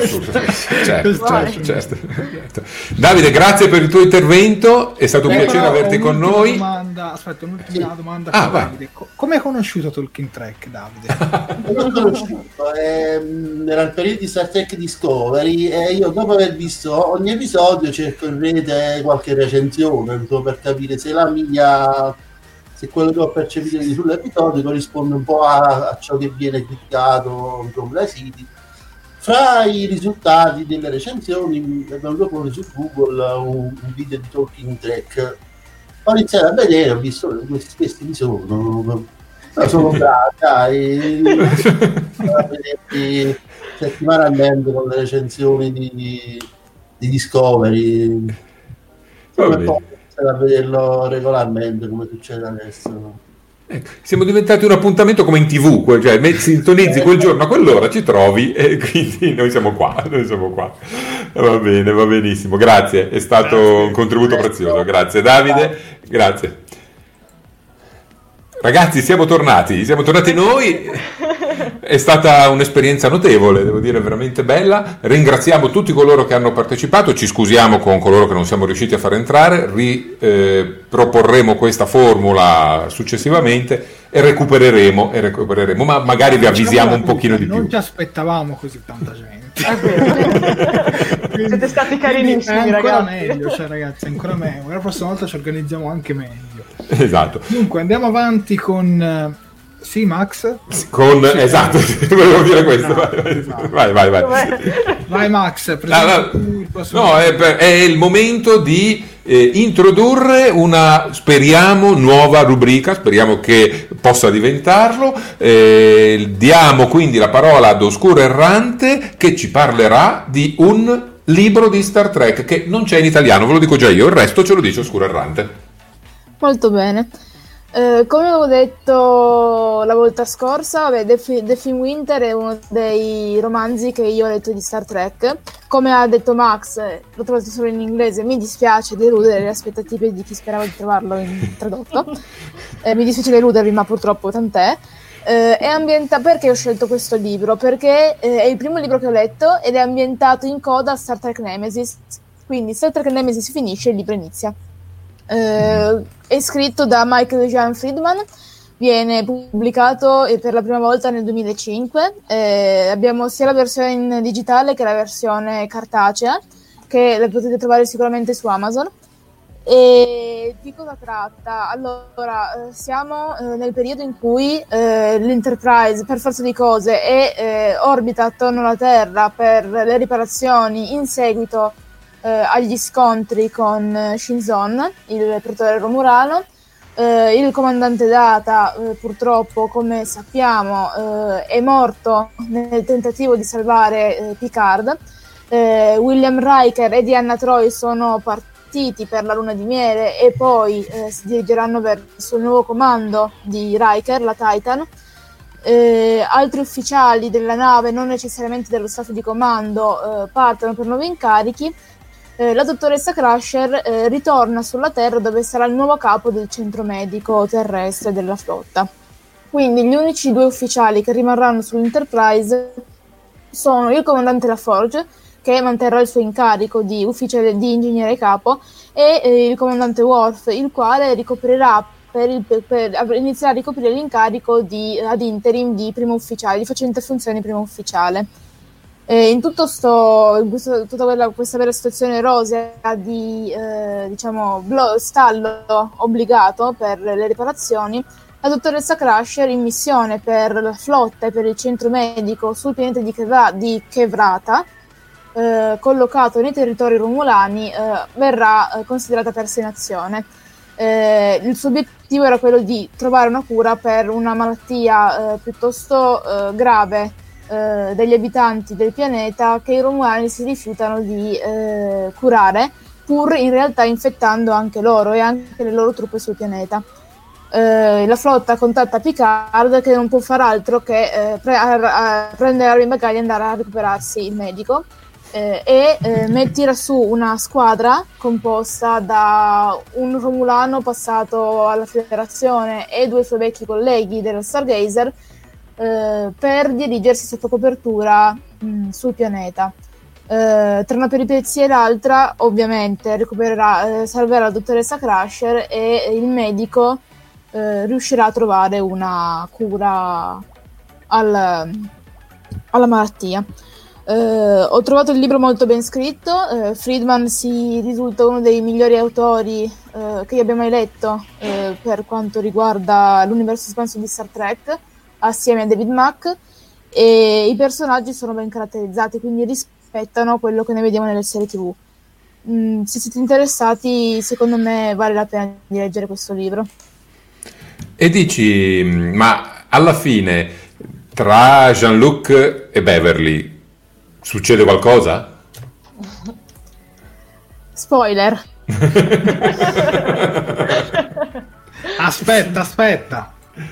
Certo. Davide, grazie per il tuo intervento, è stato un piacere averti con noi. Un'ultima domanda per Davide. Come hai conosciuto Talking Trek, Davide? L'ho conosciuto, era il periodo di Star Trek Discovery, e io dopo aver visto ogni episodio cerco in rete qualche recensione per capire se se quello che ho percepito sull'episodio corrisponde un po' a ciò che viene criticato dai siti. Fra i risultati delle recensioni è venuto fuori su Google un video di Talking Trek. Ho iniziato a vedere, ho visto questi sono bravi, a vederli settimanalmente con le recensioni di Discovery, a vederlo regolarmente come succede adesso. Siamo diventati un appuntamento come in TV, cioè sintonizzi quel giorno a quell'ora, ci trovi, e quindi noi siamo qua. Va bene, va benissimo, grazie, è stato un contributo prezioso, grazie Davide, grazie. Ragazzi, siamo tornati noi. È stata un'esperienza notevole, devo dire, veramente bella. Ringraziamo tutti coloro che hanno partecipato, ci scusiamo con coloro che non siamo riusciti a far entrare, proporremo questa formula successivamente e recupereremo, ma magari vi avvisiamo un pochino di più. Non ci aspettavamo così tanta gente. Siete stati carinissimi, ragazzi. Ragazzi, ancora meglio. La prossima volta ci organizziamo anche meglio. Esatto. Dunque, andiamo avanti con... Sì, Max? Esatto, volevo dire questo. Vai. Vai Max, il prossimo. No, è il momento di introdurre una, speriamo, nuova rubrica, speriamo che possa diventarlo. Diamo quindi la parola ad Oscuro Errante, che ci parlerà di un libro di Star Trek che non c'è in italiano, ve lo dico già io, il resto ce lo dice Oscuro Errante. Molto bene. Come avevo detto la volta scorsa, The Film Winter è uno dei romanzi che io ho letto di Star Trek. Come ha detto Max, l'ho trovato solo in inglese, mi dispiace deludere le aspettative di chi sperava di trovarlo tradotto. Mi dispiace deludervi, ma purtroppo tant'è. Perché ho scelto questo libro? Perché è il primo libro che ho letto ed è ambientato in coda a Star Trek Nemesis. Quindi Star Trek Nemesis finisce e il libro inizia. È scritto da Michael Jean Friedman, viene pubblicato per la prima volta nel 2005. Abbiamo sia la versione in digitale che la versione cartacea, che la potete trovare sicuramente su Amazon. E di cosa tratta? Allora, siamo nel periodo in cui l'Enterprise, per forza di cose, orbita attorno alla Terra per le riparazioni in seguito agli scontri con Shinzon, il pretore romulano. Il comandante Data, purtroppo, come sappiamo, è morto nel tentativo di salvare Picard. William Riker e Deanna Troi sono partiti per la luna di miele e poi si dirigeranno verso il nuovo comando di Riker, la Titan. Altri ufficiali della nave, non necessariamente dello staff di comando, partono per nuovi incarichi. La dottoressa Crusher ritorna sulla Terra, dove sarà il nuovo capo del centro medico terrestre della flotta. Quindi gli unici 2 ufficiali che rimarranno sull'Enterprise sono il comandante LaForge, che manterrà il suo incarico di ufficiale di ingegnere capo, e il comandante Worf, il quale ricoprirà inizierà a ricoprire l'incarico ad interim di primo ufficiale, di facente funzioni primo ufficiale. In tutto tutta questa vera situazione rosea di stallo obbligato per le riparazioni, la dottoressa Crusher, in missione per la flotta e per il centro medico sul pianeta di Kevrata, collocato nei territori romulani, verrà considerata persa in azione. Il suo obiettivo era quello di trovare una cura per una malattia piuttosto grave degli abitanti del pianeta, che i romulani si rifiutano di curare, pur in realtà infettando anche loro e anche le loro truppe sul pianeta. La flotta contatta Picard, che non può far altro che prendere armi in bagaglio e andare a recuperarsi il medico, e tira su una squadra composta da un romulano passato alla Federazione e 2 suoi vecchi colleghi dello Stargazer, per dirigersi sotto copertura sul pianeta. Tra una peripezia e l'altra, ovviamente, salverà la dottoressa Crusher e il medico riuscirà a trovare una cura alla malattia. Ho trovato il libro molto ben scritto. Friedman si risulta uno dei migliori autori che io abbia mai letto per quanto riguarda l'universo espanso di Star Trek, assieme a David Mack, e i personaggi sono ben caratterizzati, quindi rispettano quello che ne vediamo nelle serie TV. Se siete interessati, secondo me vale la pena di leggere questo libro. E dici, ma alla fine tra Jean-Luc e Beverly succede qualcosa? Spoiler. Aspetta.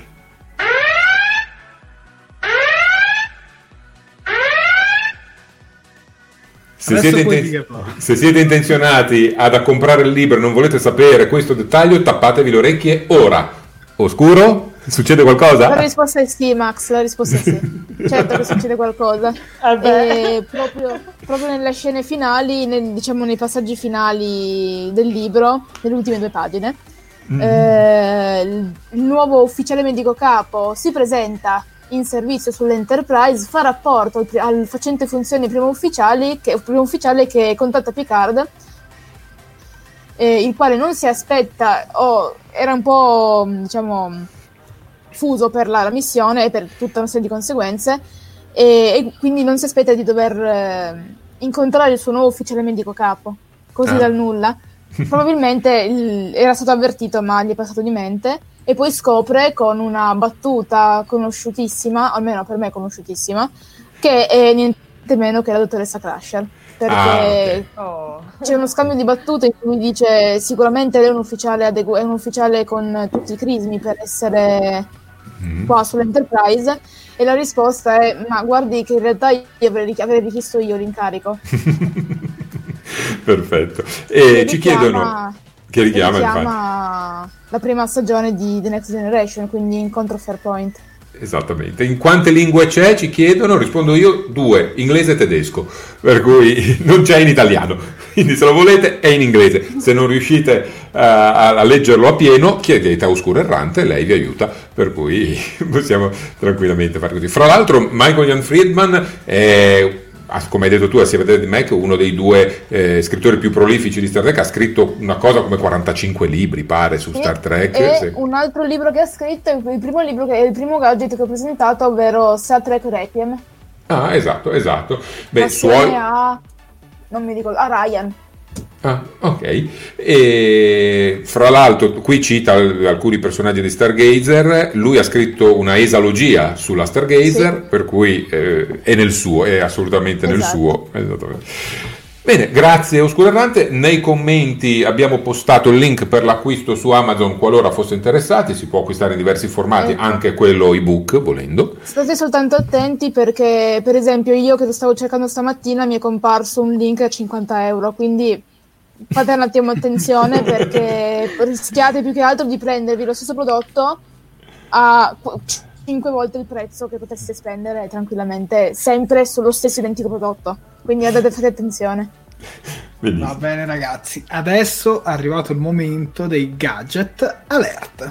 Se siete intenzionati a comprare il libro e non volete sapere questo dettaglio, tappatevi le orecchie ora. Oscuro? Succede qualcosa? La risposta è sì, Max, la risposta è sì. Certo che succede qualcosa. E proprio nelle scene finali, nei passaggi finali del libro, nelle ultime 2 pagine, il nuovo ufficiale medico capo si presenta in servizio sull'Enterprise, fa rapporto al facente funzioni primo ufficiale che contatta Picard, il quale non si aspetta, era un po' fuso per la missione e per tutta una serie di conseguenze, e quindi non si aspetta di dover incontrare il suo nuovo ufficiale medico capo così dal nulla. Probabilmente era stato avvertito, ma gli è passato di mente, e poi scopre con una battuta conosciutissima, almeno per me conosciutissima, che è niente meno che la dottoressa Crusher, perché c'è uno scambio di battute in cui dice sicuramente lei è un ufficiale con tutti i crismi per essere qua sull'Enterprise, e la risposta è: ma guardi che in realtà io avrei richiesto io l'incarico. Perfetto. E ci chiedono che richiama la prima stagione di The Next Generation, quindi incontro Fairpoint. Esattamente. In quante lingue c'è? Ci chiedono. Rispondo io: 2, inglese e tedesco, per cui non c'è in italiano, quindi se lo volete è in inglese. Se non riuscite a leggerlo a pieno, chiedete a Oscuro Errante, lei vi aiuta, per cui possiamo tranquillamente fare così. Fra l'altro Michael Ian Friedman è come hai detto tu, assieme a David Mack, uno dei due scrittori più prolifici di Star Trek, ha scritto una cosa come 45 libri, pare, su Star Trek. E un altro libro che ha scritto è il primo gadget che ho presentato, ovvero Star Trek Requiem. Ah, esatto. Beh, assieme a... non mi ricordo, a Ryan. Ah, ok. E fra l'altro qui cita alcuni personaggi di Stargazer. Lui ha scritto una esalogia sulla Stargazer, sì. Per cui è assolutamente nel suo. Bene, grazie Oscuro Errante. Nei commenti abbiamo postato il link per l'acquisto su Amazon qualora fosse interessati. Si può acquistare in diversi formati, anche quello ebook volendo. State soltanto attenti perché, per esempio, io che lo stavo cercando stamattina mi è comparso un link a 50 euro, quindi fate un attimo attenzione perché rischiate più che altro di prendervi lo stesso prodotto a 5 volte il prezzo che potreste spendere tranquillamente sempre sullo stesso identico prodotto, quindi fate attenzione. Benissimo. Va bene ragazzi, adesso è arrivato il momento dei gadget alert.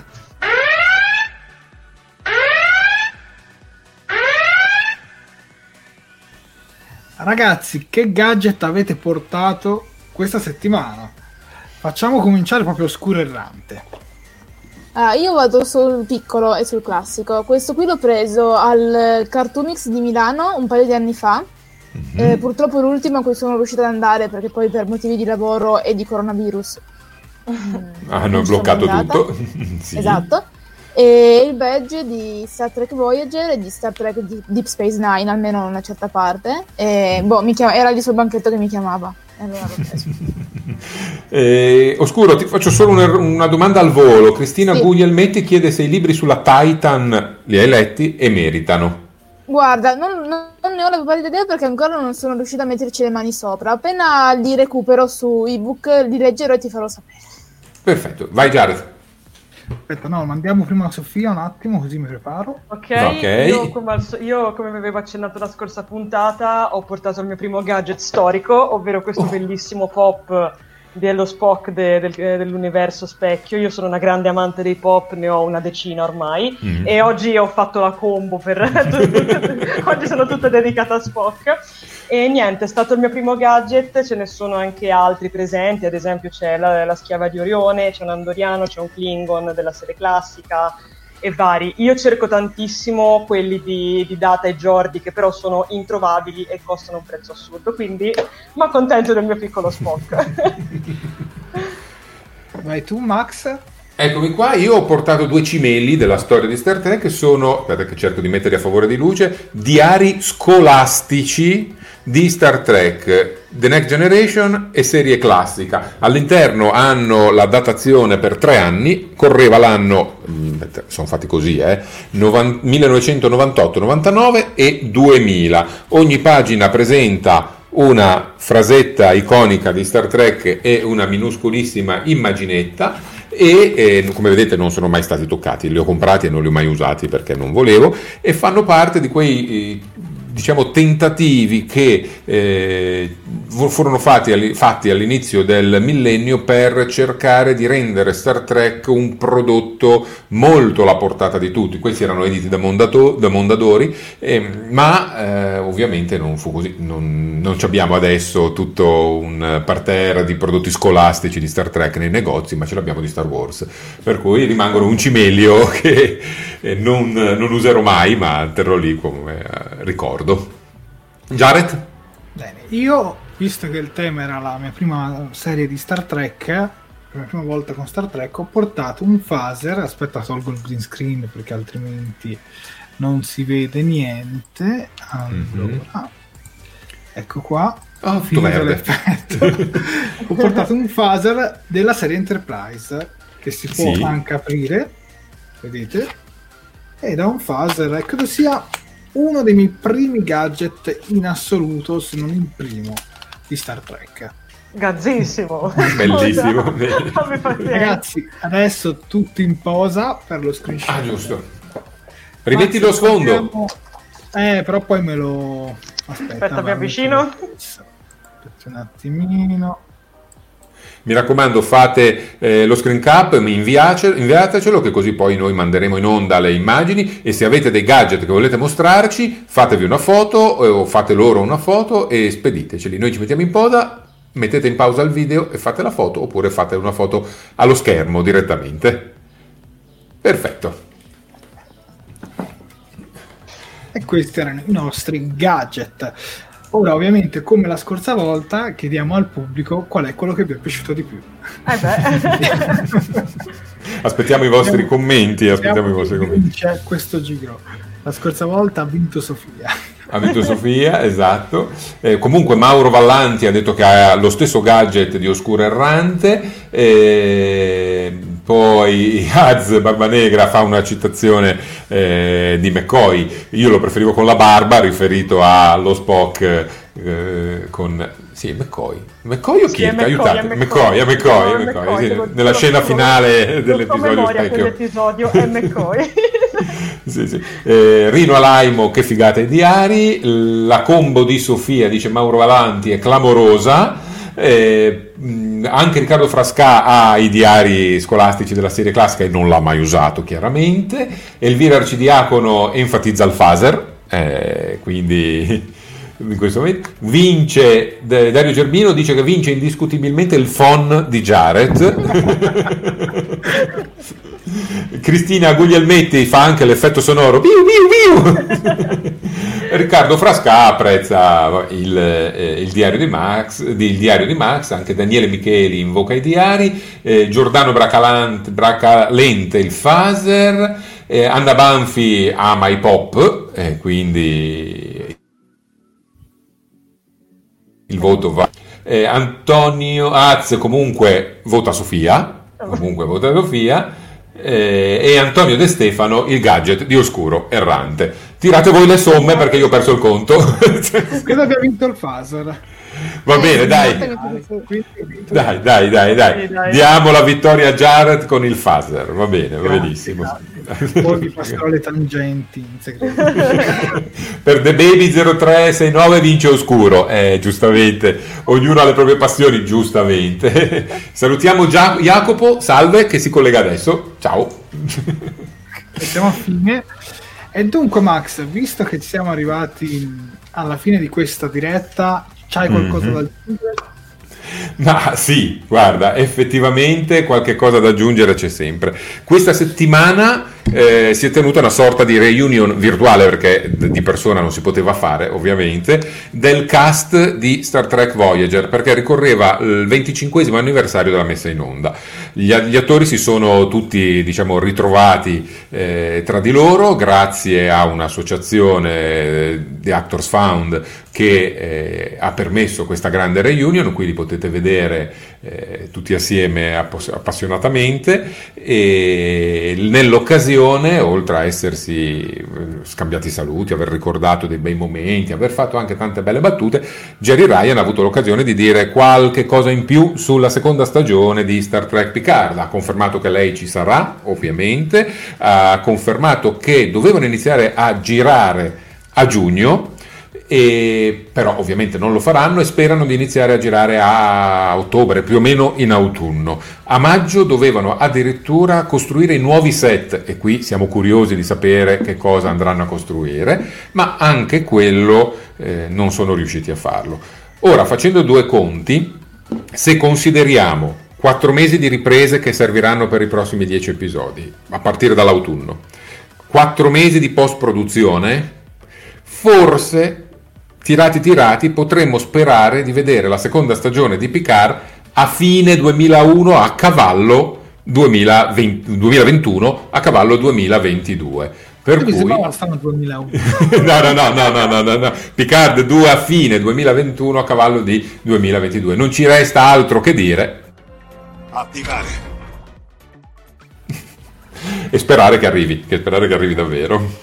Ragazzi, che gadget avete portato questa settimana? Facciamo cominciare proprio Oscuro Errante. Io vado sul piccolo e sul classico. Questo qui l'ho preso al Cartoonix di Milano un paio di anni fa. Purtroppo l'ultimo a cui sono riuscita ad andare perché poi per motivi di lavoro e di coronavirus hanno bloccato tutto. Sì. Esatto. E il badge di Star Trek Voyager e di Star Trek Deep Space Nine, almeno una certa parte. E era lì sul banchetto che mi chiamava. Allora l'ho preso. Oscuro, ti faccio solo una domanda al volo. Cristina Guglielmetti chiede se i libri sulla Titan li hai letti e meritano. Guarda, non ne ho la pallida idea perché ancora non sono riuscita a metterci le mani sopra. Appena li recupero su ebook li leggerò e ti farò sapere. Perfetto, vai Jared. Aspetta, no, mandiamo prima a Sofia un attimo così mi preparo. Ok. Io come vi avevo accennato la scorsa puntata ho portato il mio primo gadget storico, ovvero questo bellissimo pop dello Spock dell'universo specchio. Io sono una grande amante dei pop, ne ho una decina ormai, e oggi ho fatto la combo oggi sono tutta dedicata a Spock. E niente, è stato il mio primo gadget, ce ne sono anche altri presenti, ad esempio c'è la schiava di Orione, c'è un Andoriano, c'è un Klingon della serie classica e vari. Io cerco tantissimo quelli di Data e Geordi che però sono introvabili e costano un prezzo assurdo, quindi mi accontento del mio piccolo Spock. Vai tu Max? Eccomi qua, io ho portato 2 cimeli della storia di Star Trek, sono, aspetta che cerco di metterli a favore di luce, diari scolastici di Star Trek, The Next Generation e serie classica. All'interno hanno la datazione per 3 anni, correva l'anno, sono fatti così, 1998, 99 e 2000. Ogni pagina presenta una frasetta iconica di Star Trek e una minuscolissima immaginetta. E come vedete non sono mai stati toccati, li ho comprati e non li ho mai usati perché non volevo, e fanno parte di quei tentativi che furono fatti all'inizio del millennio per cercare di rendere Star Trek un prodotto molto alla portata di tutti. Questi erano editi da Mondadori, ma ovviamente non fu così, non abbiamo adesso tutto un parterre di prodotti scolastici di Star Trek nei negozi, ma ce l'abbiamo di Star Wars, per cui rimangono un cimelio che non userò mai, ma terrò lì come ricordo. Jared? Bene, io, visto che il tema era la mia prima serie di Star Trek, la mia prima volta con Star Trek, ho portato un phaser. Aspetta, tolgo il green screen perché altrimenti non si vede niente. Allora, ecco qua. Finito l'effetto. Ho portato un phaser della serie Enterprise che si può anche aprire, vedete? Ed è un phaser, credo sia uno dei miei primi gadget in assoluto, se non il primo, di Star Trek. Gazzissimo! Bellissimo! Ragazzi, adesso tutti in posa per lo screenshot. Ah, giusto. Rimetti lo sfondo. Però poi me lo... Aspetta, mi avvicino. Aspetta un attimino. Mi raccomando, fate lo screen cap, inviatecelo, che così poi noi manderemo in onda le immagini, e se avete dei gadget che volete mostrarci, fatevi una foto o fate loro una foto e spediteceli. Noi ci mettiamo in posa, mettete in pausa il video e fate la foto, oppure fate una foto allo schermo direttamente. Perfetto. E questi erano i nostri gadget. Ora, ovviamente, come la scorsa volta, chiediamo al pubblico qual è quello che vi è piaciuto di più. Aspettiamo i vostri commenti. C'è questo giro. La scorsa volta ha vinto Sofia. Ha vinto Sofia, esatto. Comunque Mauro Vallanti ha detto che ha lo stesso gadget di Oscuro Errante. Poi Az Barbanegra fa una citazione di McCoy. Io lo preferivo con la barba, riferito allo Spock con... Sì, McCoy o Kirk? Aiutate. McCoy. Sì, nella scena finale dell'episodio dell'episodio è McCoy. Sì. Rino Alaimo, che figata i diari. La combo di Sofia, dice Mauro Vallanti, è clamorosa. Anche Riccardo Frasca ha i diari scolastici della serie classica e non l'ha mai usato, chiaramente. Elvira Arcidiacono enfatizza il phaser, quindi in questo momento vince. Dario Gerbino dice che vince indiscutibilmente il phon di Jared. Cristina Guglielmetti fa anche l'effetto sonoro biu biu biu. Riccardo Frasca apprezza il diario di Max. Anche Daniele Micheli invoca i diari. Giordano Bracalente il phaser. Anna Banfi ama i pop, quindi il voto va. Antonio Az comunque vota Sofia. E Antonio De Stefano il gadget di Oscuro Errante. Tirate voi le somme, perché io ho perso il conto. Credo abbia vinto il phaser. Va bene, dai. Diamo la vittoria a Jared con il phaser. Va bene, va benissimo. Poi vi passerò le tangenti in segreto. Per The Baby 0369 vince Oscuro, giustamente, ognuno ha le proprie passioni, giustamente. Salutiamo Jacopo, salve, che si collega adesso. Ciao. Siamo a fine. E dunque Max, visto che siamo arrivati alla fine di questa diretta, c'hai qualcosa da aggiungere? Ma sì, guarda, effettivamente qualche cosa da aggiungere c'è sempre. Questa settimana si è tenuta una sorta di reunion virtuale, perché di persona non si poteva fare, ovviamente, del cast di Star Trek Voyager, perché ricorreva il 25esimo anniversario della messa in onda. Gli attori si sono tutti, diciamo, ritrovati tra di loro grazie a un'associazione di Actors Found che ha permesso questa grande reunion, quindi potete vedere tutti assieme appassionatamente, e nell'occasione, oltre a essersi scambiati saluti, aver ricordato dei bei momenti, aver fatto anche tante belle battute, Jeri Ryan ha avuto l'occasione di dire qualche cosa in più sulla seconda stagione di Star Trek Picard. Ha confermato che lei ci sarà, ovviamente, ha confermato che dovevano iniziare a girare a giugno, però ovviamente non lo faranno, e sperano di iniziare a girare a ottobre, più o meno in autunno. A maggio dovevano addirittura costruire i nuovi set, e qui siamo curiosi di sapere che cosa andranno a costruire, ma anche quello non sono riusciti a farlo. Ora, facendo due conti, se consideriamo 4 mesi di riprese che serviranno per i prossimi 10 episodi a partire dall'autunno, 4 mesi di post-produzione, forse tirati potremmo sperare di vedere la seconda stagione di Picard a fine 2001, a cavallo 2021, a cavallo 2022. Per cui stanno 2001. no. Picard 2 a fine 2021, a cavallo di 2022. Non ci resta altro che dire. Attivare. E sperare che arrivi davvero.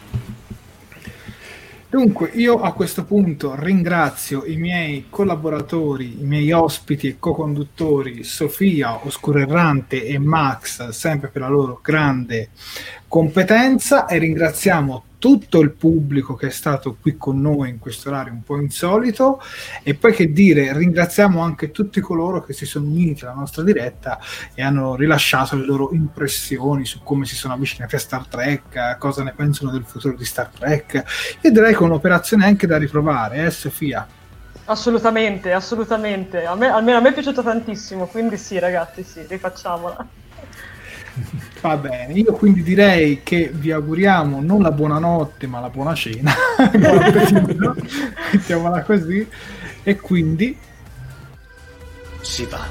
Dunque, io a questo punto ringrazio i miei collaboratori, i miei ospiti e co-conduttori Sofia, Oscuro Errante e Max, sempre per la loro grande competenza, e ringraziamo tutto il pubblico che è stato qui con noi in questo orario un po' insolito, e poi che dire, ringraziamo anche tutti coloro che si sono uniti alla nostra diretta e hanno rilasciato le loro impressioni su come si sono avvicinati a Star Trek, cosa ne pensano del futuro di Star Trek. Io direi che è un'operazione anche da riprovare, Sofia? Assolutamente, assolutamente. Almeno a me è piaciuto tantissimo, quindi sì ragazzi, sì, rifacciamola. Va bene, io quindi direi che vi auguriamo non la buonanotte ma la buona cena, mettiamola così, e quindi si va.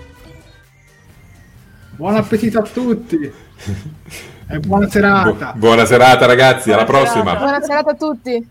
Buon appetito a tutti e buona serata. Buona serata ragazzi, alla prossima. Buona serata a tutti.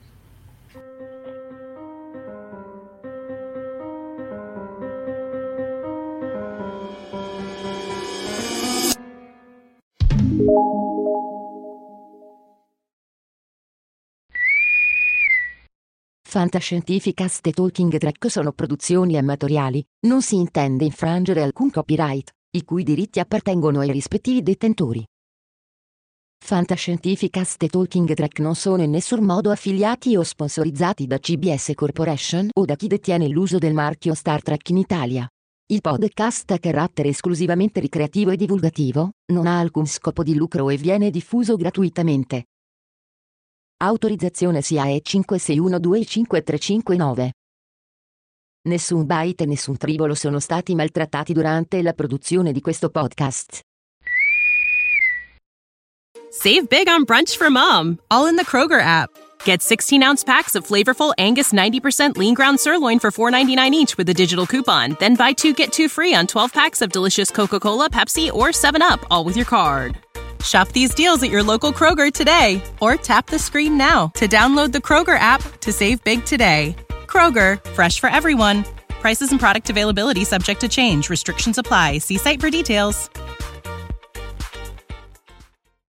Fantascientificast e Talking Trek sono produzioni amatoriali, non si intende infrangere alcun copyright, i cui diritti appartengono ai rispettivi detentori. Fantascientificast e Talking Trek non sono in nessun modo affiliati o sponsorizzati da CBS Corporation o da chi detiene l'uso del marchio Star Trek in Italia. Il podcast ha carattere esclusivamente ricreativo e divulgativo, non ha alcun scopo di lucro e viene diffuso gratuitamente. Autorizzazione SIAE 56125359. Nessun byte e nessun tribolo sono stati maltrattati durante la produzione di questo podcast. Save big on brunch for mom, all in the Kroger app. Get 16-ounce packs of flavorful Angus 90% lean ground sirloin for $4.99 each with a digital coupon. Then buy 2, get 2 free on 12 packs of delicious Coca-Cola, Pepsi, or 7-Up, all with your card. Shop these deals at your local Kroger today, or tap the screen now to download the Kroger app to save big today. Kroger, fresh for everyone. Prices and product availability subject to change. Restrictions apply. See site for details.